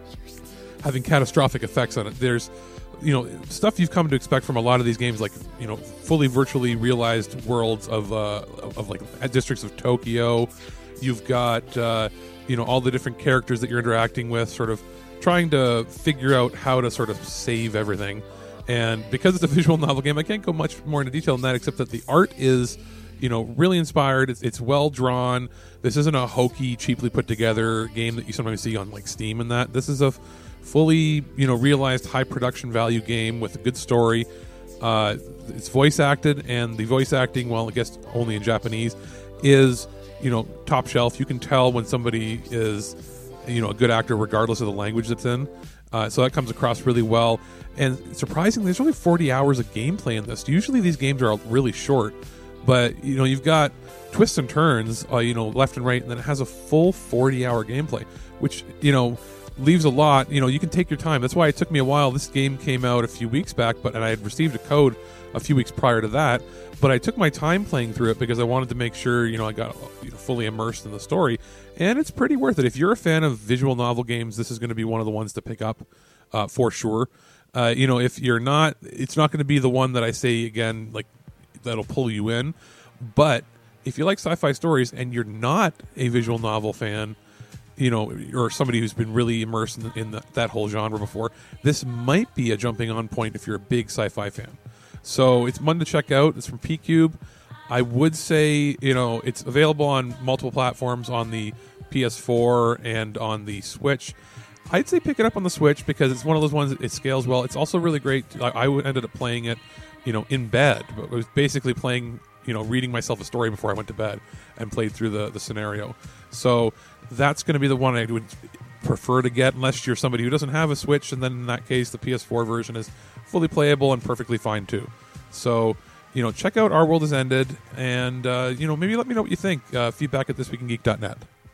having catastrophic effects on it. There's, you know, stuff you've come to expect from a lot of these games, like, you know, fully virtually realized worlds of uh, of like districts of Tokyo. You've got uh, you know, all the different characters that you're interacting with, sort of trying to figure out how to sort of save everything. And because it's a visual novel game, I can't go much more into detail than that, except that the art is, you know, really inspired. It's, it's well drawn. This isn't a hokey, cheaply put together game that you sometimes see on like Steam and that. This is a fully, you know, realized high production value game with a good story. Uh, it's voice acted, and the voice acting, well, I guess only in Japanese, is, you know, top shelf. You can tell when somebody is, you know, a good actor regardless of the language that's in. Uh, so that comes across really well. And surprisingly, there's only forty hours of gameplay in this. Usually these games are really short, but, you know, you've got twists and turns, uh, you know, left and right, and then it has a full forty hour gameplay, which, you know, leaves a lot. You know, you can take your time. That's why it took me a while. This game came out a few weeks back, but and I had received a code a few weeks prior to that, but I took my time playing through it because I wanted to make sure, you know, I got, you know, fully immersed in the story. And it's pretty worth it. If you're a fan of visual novel games, this is going to be one of the ones to pick up uh, for sure. Uh, you know, if you're not, it's not going to be the one that I say, again, like, that'll pull you in. But if you like sci-fi stories and you're not a visual novel fan, you know, or somebody who's been really immersed in, in the, that whole genre before, this might be a jumping on point if you're a big sci-fi fan. So it's one to check out. It's from P-Cube. I would say, you know, it's available on multiple platforms, on the P S four and on the Switch. I'd say pick it up on the Switch because it's one of those ones that it scales well. It's also really great. I, I ended up playing it, you know, in bed. But I was basically playing, you know, reading myself a story before I went to bed and played through the, the scenario. So that's going to be the one I would prefer to get, unless you're somebody who doesn't have a Switch, and then in that case the P S four version is fully playable and perfectly fine too. So, you know, check out Our World Has Ended, and uh, you know, maybe let me know what you think. Uh, feedback at this week in geek dot net.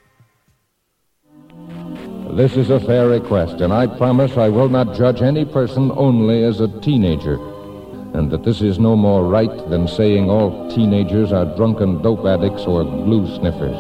This is a fair request, and I promise I will not judge any person only as a teenager, and that this is no more right than saying all teenagers are drunken dope addicts or glue sniffers.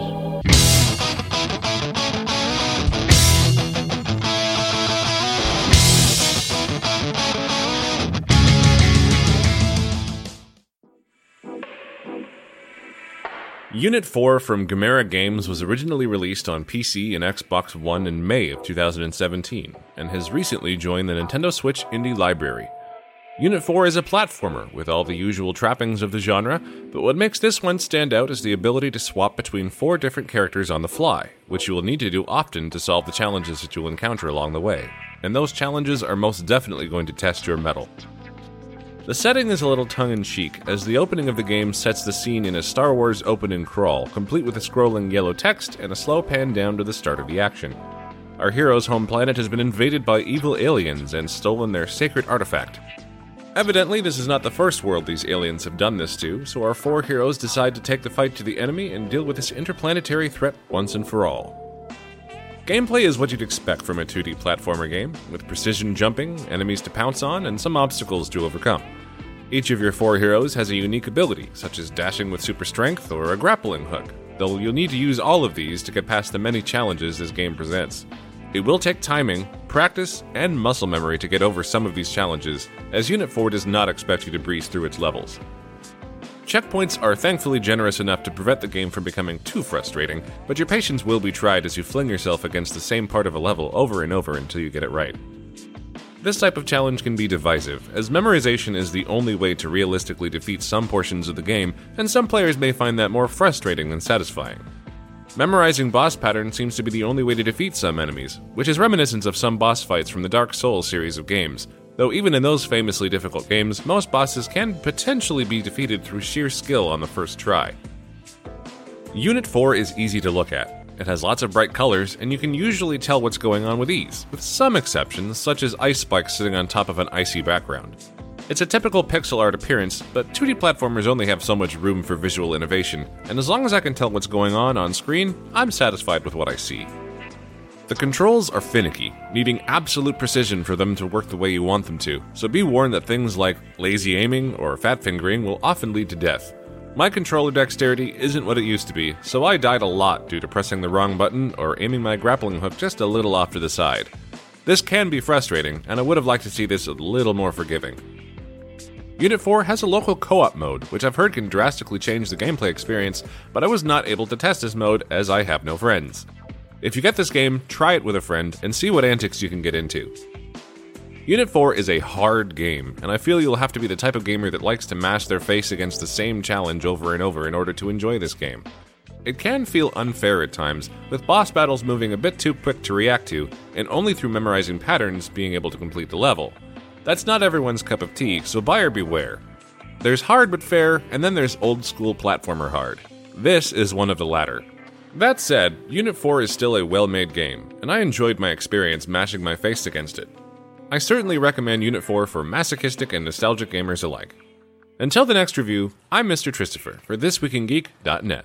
Unit four from Gamera Games was originally released on P C and Xbox One in May of two thousand seventeen, and has recently joined the Nintendo Switch Indie Library. Unit four is a platformer with all the usual trappings of the genre, but what makes this one stand out is the ability to swap between four different characters on the fly, which you will need to do often to solve the challenges that you'll encounter along the way, and those challenges are most definitely going to test your mettle. The setting is a little tongue-in-cheek, as the opening of the game sets the scene in a Star Wars open and crawl, complete with a scrolling yellow text and a slow pan down to the start of the action. Our hero's home planet has been invaded by evil aliens and stolen their sacred artifact. Evidently, this is not the first world these aliens have done this to, so our four heroes decide to take the fight to the enemy and deal with this interplanetary threat once and for all. Gameplay is what you'd expect from a two D platformer game, with precision jumping, enemies to pounce on, and some obstacles to overcome. Each of your four heroes has a unique ability, such as dashing with super strength or a grappling hook, though you'll need to use all of these to get past the many challenges this game presents. It will take timing, practice, and muscle memory to get over some of these challenges, as Unit four does not expect you to breeze through its levels. Checkpoints are thankfully generous enough to prevent the game from becoming too frustrating, but your patience will be tried as you fling yourself against the same part of a level over and over until you get it right. This type of challenge can be divisive, as memorization is the only way to realistically defeat some portions of the game, and some players may find that more frustrating than satisfying. Memorizing boss patterns seems to be the only way to defeat some enemies, which is reminiscent of some boss fights from the Dark Souls series of games, though even in those famously difficult games, most bosses can potentially be defeated through sheer skill on the first try. Unit four is easy to look at. It has lots of bright colors, and you can usually tell what's going on with ease, with some exceptions, such as ice spikes sitting on top of an icy background. It's a typical pixel art appearance, but two D platformers only have so much room for visual innovation, and as long as I can tell what's going on on screen, I'm satisfied with what I see. The controls are finicky, needing absolute precision for them to work the way you want them to, so be warned that things like lazy aiming or fat fingering will often lead to death. My controller dexterity isn't what it used to be, so I died a lot due to pressing the wrong button or aiming my grappling hook just a little off to the side. This can be frustrating, and I would have liked to see this a little more forgiving. Unit four has a local co-op mode, which I've heard can drastically change the gameplay experience, but I was not able to test this mode as I have no friends. If you get this game, try it with a friend and see what antics you can get into. Unit four is a hard game, and I feel you'll have to be the type of gamer that likes to mash their face against the same challenge over and over in order to enjoy this game. It can feel unfair at times, with boss battles moving a bit too quick to react to, and only through memorizing patterns being able to complete the level. That's not everyone's cup of tea, so buyer beware. There's hard but fair, and then there's old school platformer hard. This is one of the latter. That said, Unit four is still a well-made game, and I enjoyed my experience mashing my face against it. I certainly recommend Unit four for masochistic and nostalgic gamers alike. Until the next review, I'm Mister Christopher for this week in geek dot net.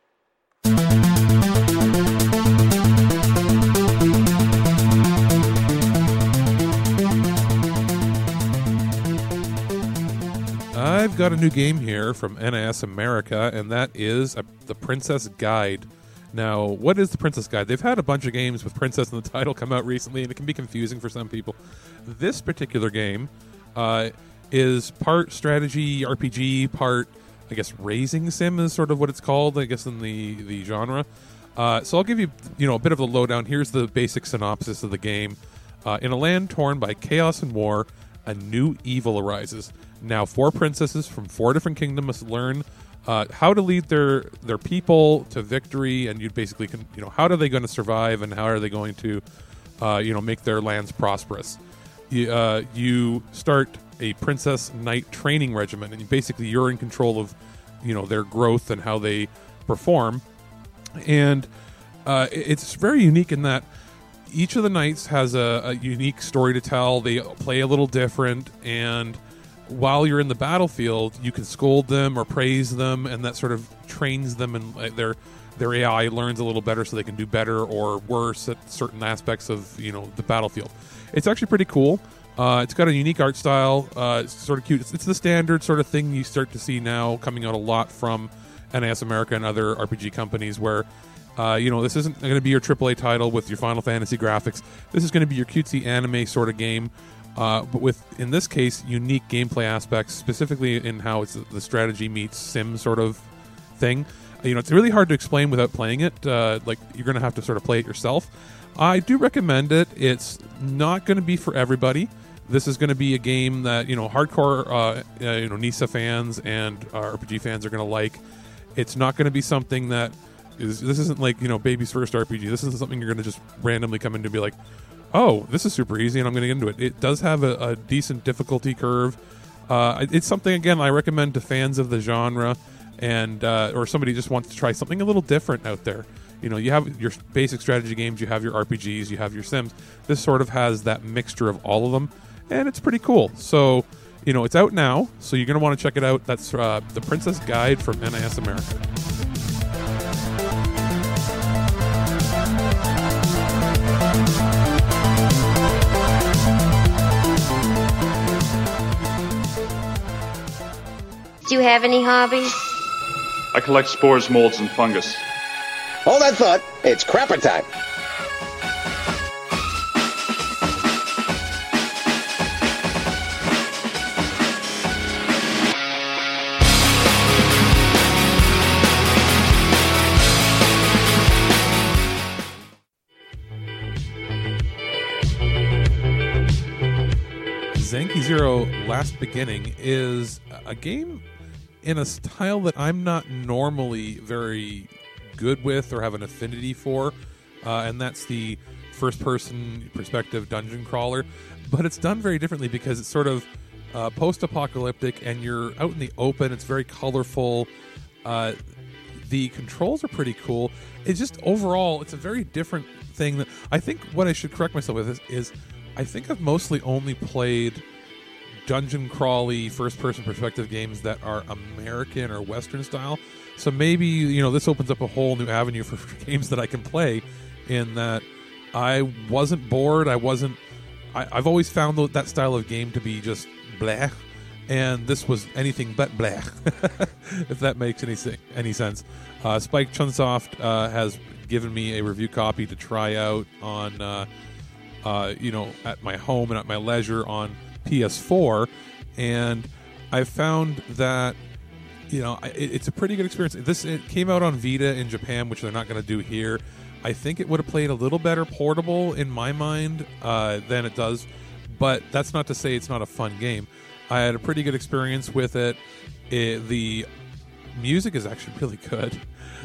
I've got a new game here from N A S America, and that is a, The Princess Guide. Now, what is The Princess Guide? They've had a bunch of games with Princess in the title come out recently, and it can be confusing for some people. This particular game uh, is part strategy R P G, part, I guess, raising sim is sort of what it's called, I guess, in the, the genre. Uh, so I'll give you, you know, a bit of a lowdown. Here's the basic synopsis of the game. Uh, in a land torn by chaos and war, a new evil arises. Now, four princesses from four different kingdoms must learn uh, how to lead their their people to victory, and you basically can, you know, how are they going to survive, and how are they going to, uh, you know, make their lands prosperous. You, uh, you start a princess knight training regimen, and you basically you're in control of, you know, their growth and how they perform, and uh, it's very unique in that each of the knights has a, a unique story to tell. They play a little different, and while you're in the battlefield, you can scold them or praise them, and that sort of trains them, and their their A I learns a little better so they can do better or worse at certain aspects of, you know, the battlefield. It's actually pretty cool. Uh, it's got a unique art style. Uh, it's sort of cute. It's, it's the standard sort of thing you start to see now coming out a lot from N A S America and other R P G companies where, uh, you know, this isn't going to be your triple A title with your Final Fantasy graphics. This is going to be your cutesy anime sort of game. Uh, but with, in this case, unique gameplay aspects, specifically in how it's the strategy meets sim sort of thing. You know, it's really hard to explain without playing it. Uh, like, you're going to have to sort of play it yourself. I do recommend it. It's not going to be for everybody. This is going to be a game that, you know, hardcore, uh, uh, you know, Nisa fans and uh, R P G fans are going to like. It's not going to be something that is, this isn't like, you know, baby's first R P G. This isn't something you're going to just randomly come into and be like, oh, this is super easy, and I'm going to get into it. It does have a, a decent difficulty curve. Uh, it's something, again, I recommend to fans of the genre, and uh, or somebody just wants to try something a little different out there. You know, you have your basic strategy games, you have your R P Gs, you have your Sims. This sort of has that mixture of all of them, and it's pretty cool. So, you know, it's out now, so you're going to want to check it out. That's uh, The Princess Guide from N A S America. Do you have any hobbies? I collect spores, molds, and fungus. Hold that thought. It's crapper time. Zanki Zero Last Beginning is a game in a style that I'm not normally very good with or have an affinity for, uh, and that's the first-person perspective dungeon crawler. But it's done very differently because it's sort of uh, post-apocalyptic, and you're out in the open. It's very colorful. Uh, the controls are pretty cool. It's just overall, it's a very different thing. That I think what I should correct myself with is, is I think I've mostly only played dungeon crawly first-person perspective games that are American or Western style. So maybe, you know, this opens up a whole new avenue for games that I can play, in that I wasn't bored. I wasn't. I, I've always found that style of game to be just blah, and this was anything but blah, if that makes any any sense. Uh, Spike Chunsoft uh, has given me a review copy to try out on, uh, uh, you know, at my home and at my leisure on P S four, and I found that, you know, it, it's a pretty good experience. This it came out on Vita in Japan, which they're not going to do here. I think it would have played a little better portable in my mind uh, than it does, but that's not to say it's not a fun game. I had a pretty good experience with it. it the music is actually really good.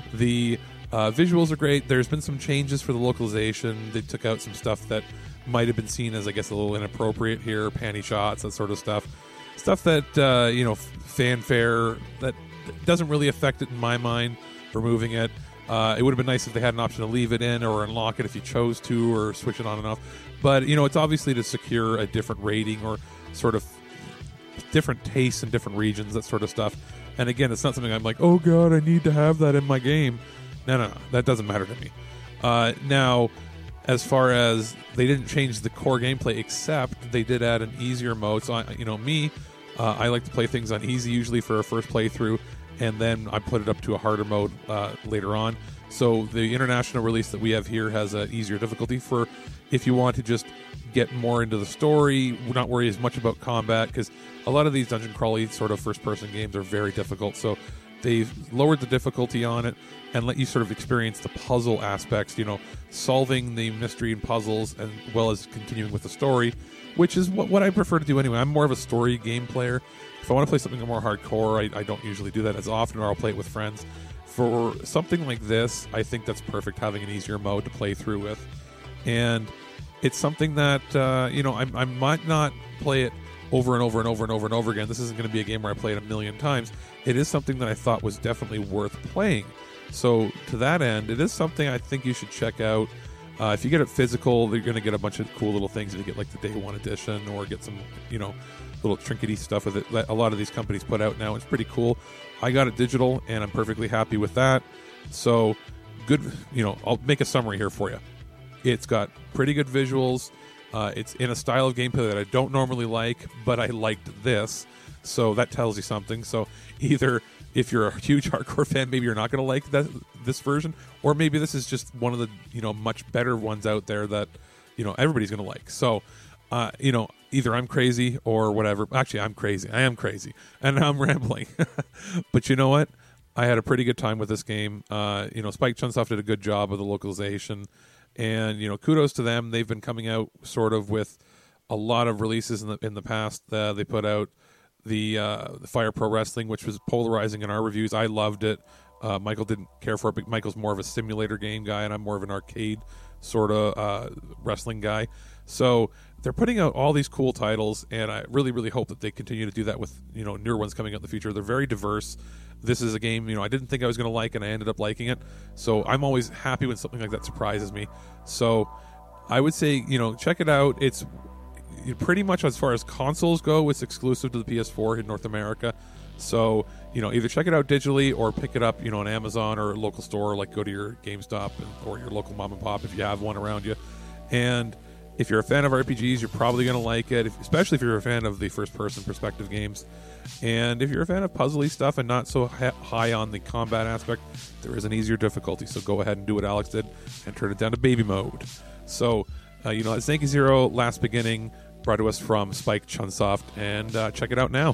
The uh, visuals are great. There's been some changes for the localization. They took out some stuff that might have been seen as, I guess, a little inappropriate here, panty shots, that sort of stuff. Stuff that, uh, you know, fanfare that doesn't really affect it in my mind, removing it. Uh, it would have been nice if they had an option to leave it in or unlock it if you chose to, or switch it on and off. But, you know, it's obviously to secure a different rating or sort of different tastes in different regions, that sort of stuff. And again, it's not something I'm like, oh God, I need to have that in my game. No, no, no, that doesn't matter to me. Uh, now, as far as they didn't change the core gameplay, except they did add an easier mode. So, I, you know, me, uh, I like to play things on easy usually for a first playthrough, and then I put it up to a harder mode uh, later on. So the international release that we have here has an easier difficulty for if you want to just get more into the story, not worry as much about combat, because a lot of these dungeon crawly sort of first-person games are very difficult. So they've lowered the difficulty on it and let you sort of experience the puzzle aspects, you know, solving the mystery and puzzles, as well as continuing with the story, which is what, what I prefer to do anyway. I'm more of a story game player. If I want to play something more hardcore, I, I don't usually do that as often, or I'll play it with friends. For something like this, I think that's perfect, having an easier mode to play through with. And it's something that, uh, you know, I, I might not play it over and over and over and over and over again. This isn't going to be a game where I play it a million times. It is something that I thought was definitely worth playing. So to that end, it is something I think you should check out. Uh, if you get it physical, you're going to get a bunch of cool little things. If you get like the day one edition, or get some, you know, little trinkety stuff with it that a lot of these companies put out now. It's pretty cool. I got it digital, and I'm perfectly happy with that. So good, you know, I'll make a summary here for you. It's got pretty good visuals. Uh, it's in a style of gameplay that I don't normally like, but I liked this. So that tells you something. So either if you're a huge hardcore fan, maybe you're not going to like that, this version, or maybe this is just one of the, you know, much better ones out there that, you know, everybody's going to like. So, uh, you know, either I'm crazy or whatever. Actually, I'm crazy. I am crazy, and I'm rambling. But you know what? I had a pretty good time with this game. Uh, you know, Spike Chunsoft did a good job of the localization, and you know, kudos to them. They've been coming out sort of with a lot of releases in the in the past. Uh, they put out the, uh, the Fire Pro Wrestling, which was polarizing in our reviews. I loved it. Uh, Michael didn't care for it, but Michael's more of a simulator game guy, and I'm more of an arcade sort of uh, wrestling guy. So they're putting out all these cool titles, and I really, really hope that they continue to do that with, you know, newer ones coming out in the future. They're very diverse. This is a game, you know, I didn't think I was going to like, and I ended up liking it. So I'm always happy when something like that surprises me. So I would say, you know, check it out. It's pretty much, as far as consoles go, it's exclusive to the P S four in North America. So, you know, either check it out digitally or pick it up, you know, on Amazon or a local store, like go to your GameStop or your local mom and pop if you have one around you. And if you're a fan of R P Gs, you're probably going to like it, if, especially if you're a fan of the first-person perspective games. And if you're a fan of puzzly stuff and not so ha- high on the combat aspect, there is an easier difficulty. So go ahead and do what Alex did and turn it down to baby mode. So, uh, you know, it's Yankee Zero, Last Beginning, brought to us from Spike Chunsoft, and uh, check it out now.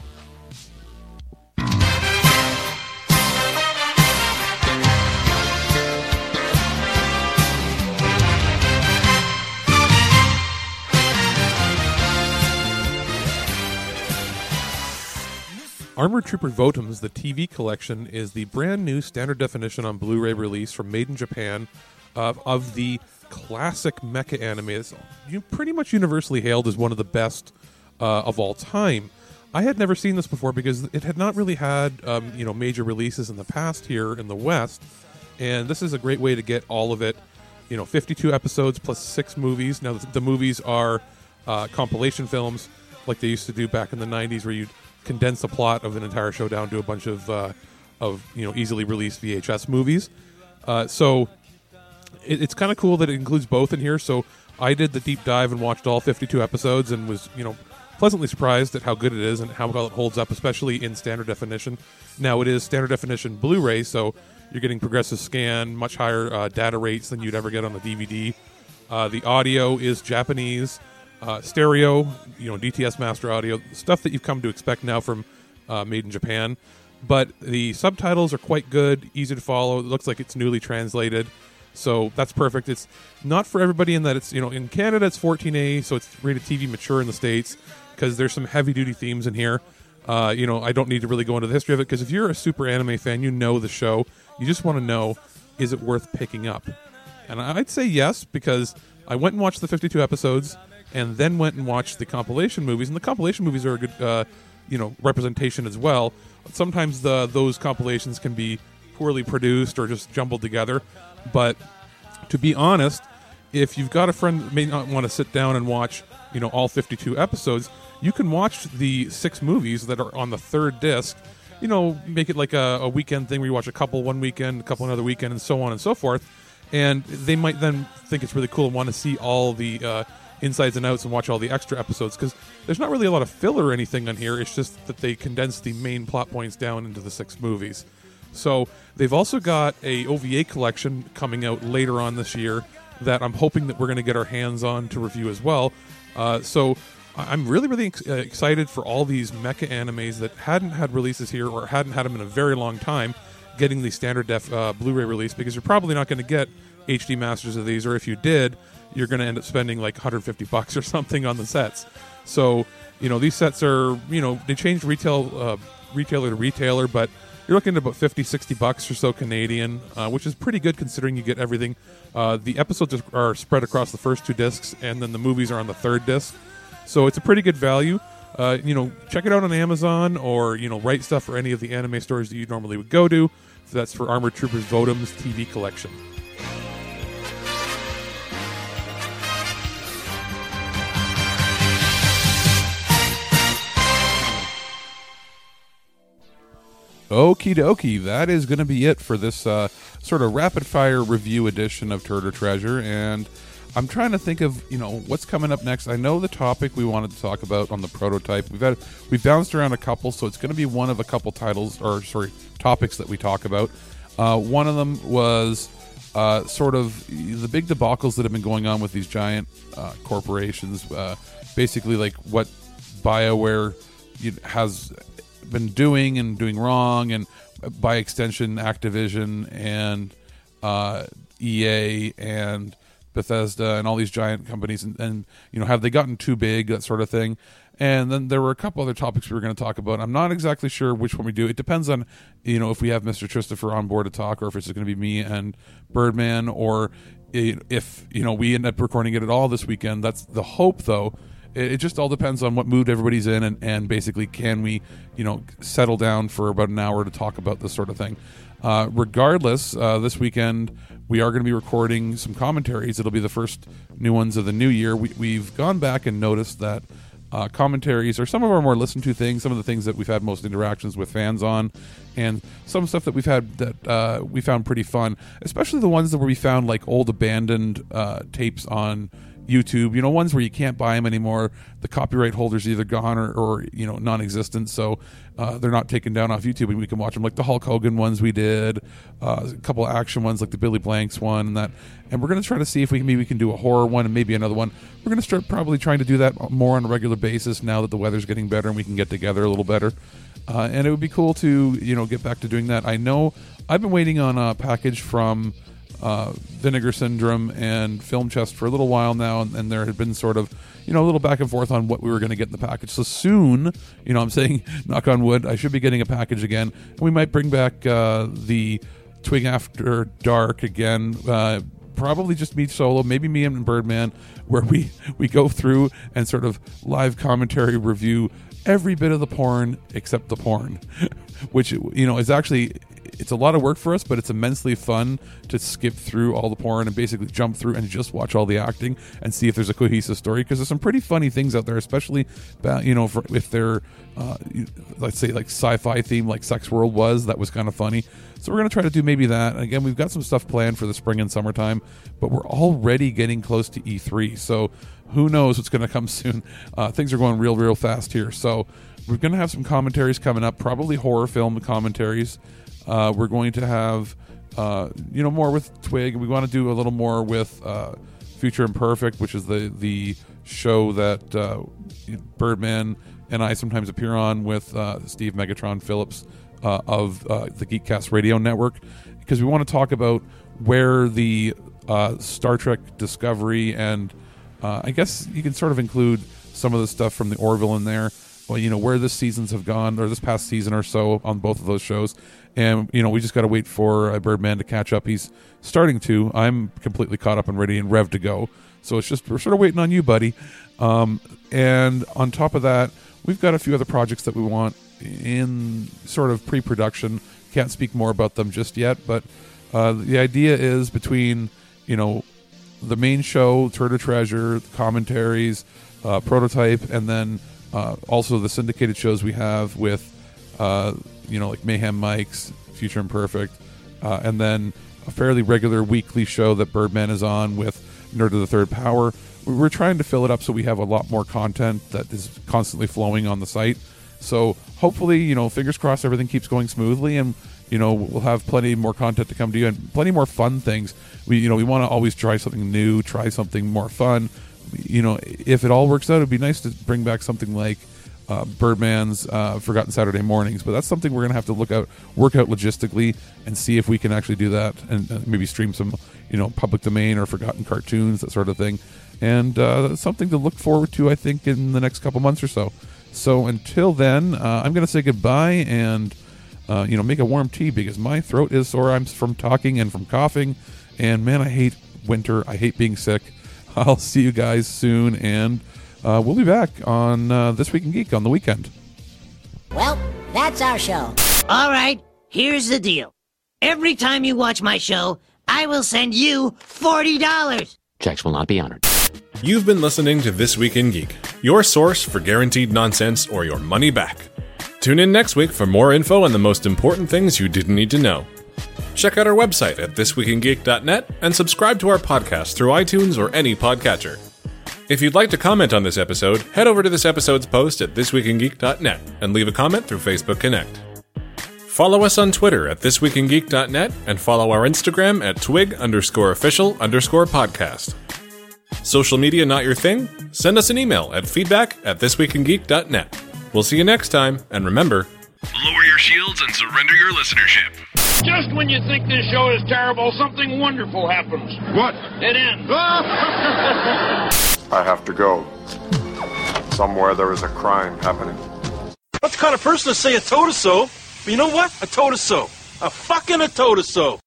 Armored Trooper Votoms, the T V collection, is the brand new standard definition on Blu-ray release from Made in Japan of, of the classic mecha anime. It's pretty much universally hailed as one of the best uh, of all time. I had never seen this before because it had not really had um, you know major releases in the past here in the West, and this is a great way to get all of it. You know, fifty-two episodes plus six movies. Now the, the movies are uh, compilation films. like they used to do back in the nineties, where you'd condense the plot of an entire show down to a bunch of uh, of you know easily released V H S movies. Uh, so it, it's kind of cool that it includes both in here. So I did the deep dive and watched all fifty-two episodes and was you know pleasantly surprised at how good it is and how well it holds up, especially in standard definition. Now it is standard definition Blu-ray, so you're getting progressive scan, much higher uh, data rates than you'd ever get on the D V D. Uh, the audio is Japanese, uh, stereo, you know, D T S master audio, stuff that you've come to expect now from uh, Made in Japan. But the subtitles are quite good, easy to follow. It looks like it's newly translated, so that's perfect. It's not for everybody in that it's, you know, in Canada it's fourteen A, so it's rated T V mature in the States, because there's some heavy-duty themes in here. Uh, you know, I don't need to really go into the history of it, because if you're a super anime fan, you know the show. You just want to know, is it worth picking up? And I'd say yes, because I went and watched the fifty-two episodes, and then went and watched the compilation movies. And the compilation movies are a good, uh, you know, representation as well. Sometimes the those compilations can be poorly produced or just jumbled together. But to be honest, if you've got a friend that may not want to sit down and watch, you know, all fifty-two episodes, you can watch the six movies that are on the third disc. You know, make it like a, a weekend thing where you watch a couple one weekend, a couple another weekend, and so on and so forth. And they might then think it's really cool and want to see all the uh, insides and outs and watch all the extra episodes, because there's not really a lot of filler or anything on here. It's just that they condense the main plot points down into the six movies. So they've also got a O V A collection coming out later on this year that I'm hoping that we're going to get our hands on to review as well. Uh, so I'm really, really ex- excited for all these mecha animes that hadn't had releases here or hadn't had them in a very long time, getting the standard def uh, Blu-ray release, because you're probably not going to get H D masters of these, or if you did, you're going to end up spending like one hundred fifty bucks or something on the sets. So, you know, these sets are, you know, they change retail uh, retailer to retailer, but you're looking at about fifty, sixty bucks or so Canadian, uh, which is pretty good considering you get everything. Uh, the episodes are spread across the first two discs, and then the movies are on the third disc. So it's a pretty good value. Uh, you know, check it out on Amazon, or, you know, Right Stuff, or any of the anime stores that you normally would go to. So that's for Armored Troopers Votem's T V collection. Okie dokie, that is going to be it for this uh, sort of rapid-fire review edition of Turd or Treasure, and I'm trying to think of, you know, what's coming up next. I know the topic we wanted to talk about on the prototype. We've had we've bounced around a couple, so it's going to be one of a couple titles, or sorry, topics that we talk about. Uh, one of them was uh, sort of the big debacles that have been going on with these giant uh, corporations, uh, basically like what BioWare has been doing and doing wrong, and by extension Activision and uh, E A and Bethesda and all these giant companies, and, and you know, have they gotten too big, that sort of thing. And then there were a couple other topics we were going to talk about. I'm not exactly sure which one we do. It depends on, you know, if we have Mister Christopher on board to talk, or if it's going to be me and Birdman, or if, you know, we end up recording it at all this weekend. That's the hope, though. It just all depends on what mood everybody's in, and, and basically can we, you know, settle down for about an hour to talk about this sort of thing. Uh, regardless, uh, this weekend we are going to be recording some commentaries. It'll be the first new ones of the new year. We, we've gone back and noticed that uh, commentaries are some of our more listened to things, some of the things that we've had most interactions with fans on, and some stuff that we've had that uh, we found pretty fun, especially the ones that where we found like old abandoned uh, tapes on YouTube, you know, ones where you can't buy them anymore. The copyright holder's either gone or, or you know, non-existent, so uh, they're not taken down off YouTube, and we can watch them, like the Hulk Hogan ones we did, uh, a couple of action ones like the Billy Blanks one, and that. And we're going to try to see if we can, maybe we can do a horror one and maybe another one. We're going to start probably trying to do that more on a regular basis now that the weather's getting better and we can get together a little better. Uh, and it would be cool to, you know, get back to doing that. I know I've been waiting on a package from Uh, Vinegar Syndrome and Film Chest for a little while now, and, and there had been sort of, you know, a little back and forth on what we were going to get in the package. So soon, you know, I'm saying, knock on wood, I should be getting a package again. And we might bring back uh, the Twig After Dark again, uh, probably just me solo, maybe me and Birdman, where we, we go through and sort of live commentary review every bit of the porn except the porn, which, you know, is actually it's a lot of work for us, but it's immensely fun to skip through all the porn and basically jump through and just watch all the acting and see if there's a cohesive story, because there's some pretty funny things out there, especially about, you know, for, if they're uh, let's say like sci-fi theme like Sex World was. That was kind of funny. So we're going to try to do maybe that. And again, we've got some stuff planned for the spring and summertime, but we're already getting close to E three, so who knows what's going to come soon. Uh, things are going real, real fast here. So we're going to have some commentaries coming up, probably horror film commentaries. Uh, we're going to have, uh, you know, more with Twig. We want to do a little more with uh, Future Imperfect, which is the, the show that uh, Birdman and I sometimes appear on with uh, Steve Megatron Phillips uh, of uh, the Geekcast Radio Network, because we want to talk about where the uh, Star Trek Discovery and uh, I guess you can sort of include some of the stuff from the Orville in there. Well, you know, where the seasons have gone, or this past season or so on both of those shows. And, you know, we just got to wait for uh, Birdman to catch up. He's starting to. I'm completely caught up and ready and rev to go. So it's just, we're sort of waiting on you, buddy. Um, and on top of that, we've got a few other projects that we want in sort of pre-production. Can't speak more about them just yet, but uh, the idea is between, you know, the main show, Turd of Treasure, the commentaries, uh, Prototype, and then uh, also the syndicated shows we have with, uh, you know, like Mayhem Mike's, Future Imperfect, uh, and then a fairly regular weekly show that Birdman is on with Nerd of the Third Power. We're trying to fill it up so we have a lot more content that is constantly flowing on the site. So hopefully, you know, fingers crossed, everything keeps going smoothly, and you know, we'll have plenty more content to come to you and plenty more fun things. We, you know, we want to always try something new, try something more fun. You know, if it all works out, it'd be nice to bring back something like uh, Birdman's uh, Forgotten Saturday Mornings. But that's something we're going to have to look out, work out logistically, and see if we can actually do that, and uh, maybe stream some, you know, public domain or forgotten cartoons, that sort of thing. And uh, that's something to look forward to, I think, in the next couple months or so. So until then, uh, I'm going to say goodbye and. Uh, you know, make a warm tea, because my throat is sore. I'm from talking and from coughing, and man, I hate winter. I hate being sick. I'll see you guys soon, and uh, we'll be back on uh, This Week in Geek on the weekend. Well, that's our show. All right, here's the deal. Every time you watch my show, I will send you forty dollars. Checks will not be honored. You've been listening to This Week in Geek, your source for guaranteed nonsense or your money back. Tune in next week for more info on the most important things you didn't need to know. Check out our website at this week in geek dot net and subscribe to our podcast through iTunes or any podcatcher. If you'd like to comment on this episode, head over to this episode's post at this week in geek dot net and leave a comment through Facebook Connect. Follow us on Twitter at this week in geek dot net and follow our Instagram at twig underscore official underscore podcast. Social media not your thing? Send us an email at feedback at this week in geek dot net. We'll see you next time, and remember, lower your shields and surrender your listenership. Just when you think this show is terrible, something wonderful happens. What? It ends. I have to go. Somewhere there is a crime happening. Not the kind of person to say I told her so, but you know what? I told her so. I fucking I told her so.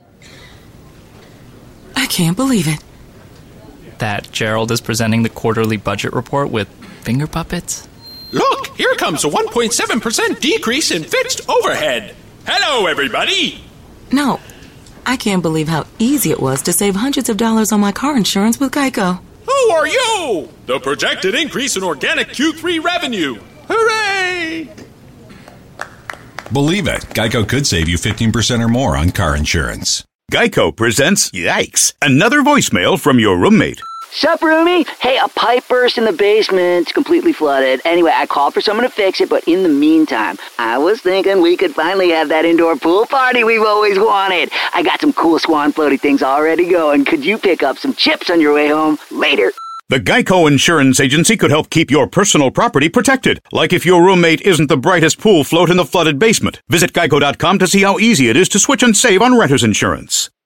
I can't believe it. That Gerald is presenting the quarterly budget report with finger puppets? Look, here comes a one point seven percent decrease in fixed overhead. Hello, everybody. No, I can't believe how easy it was to save hundreds of dollars on my car insurance with Geico. Who are you? The projected increase in organic Q three revenue. Hooray! Believe it, Geico could save you fifteen percent or more on car insurance. Geico presents Yikes! Another voicemail from your roommate. Sup, roomie? Hey, a pipe burst in the basement. It's completely flooded. Anyway, I called for someone to fix it, but in the meantime, I was thinking we could finally have that indoor pool party we've always wanted. I got some cool swan floaty things already going. Could you pick up some chips on your way home? Later. The Geico Insurance Agency could help keep your personal property protected, like if your roommate isn't the brightest pool float in the flooded basement. Visit geico dot com to see how easy it is to switch and save on renter's insurance.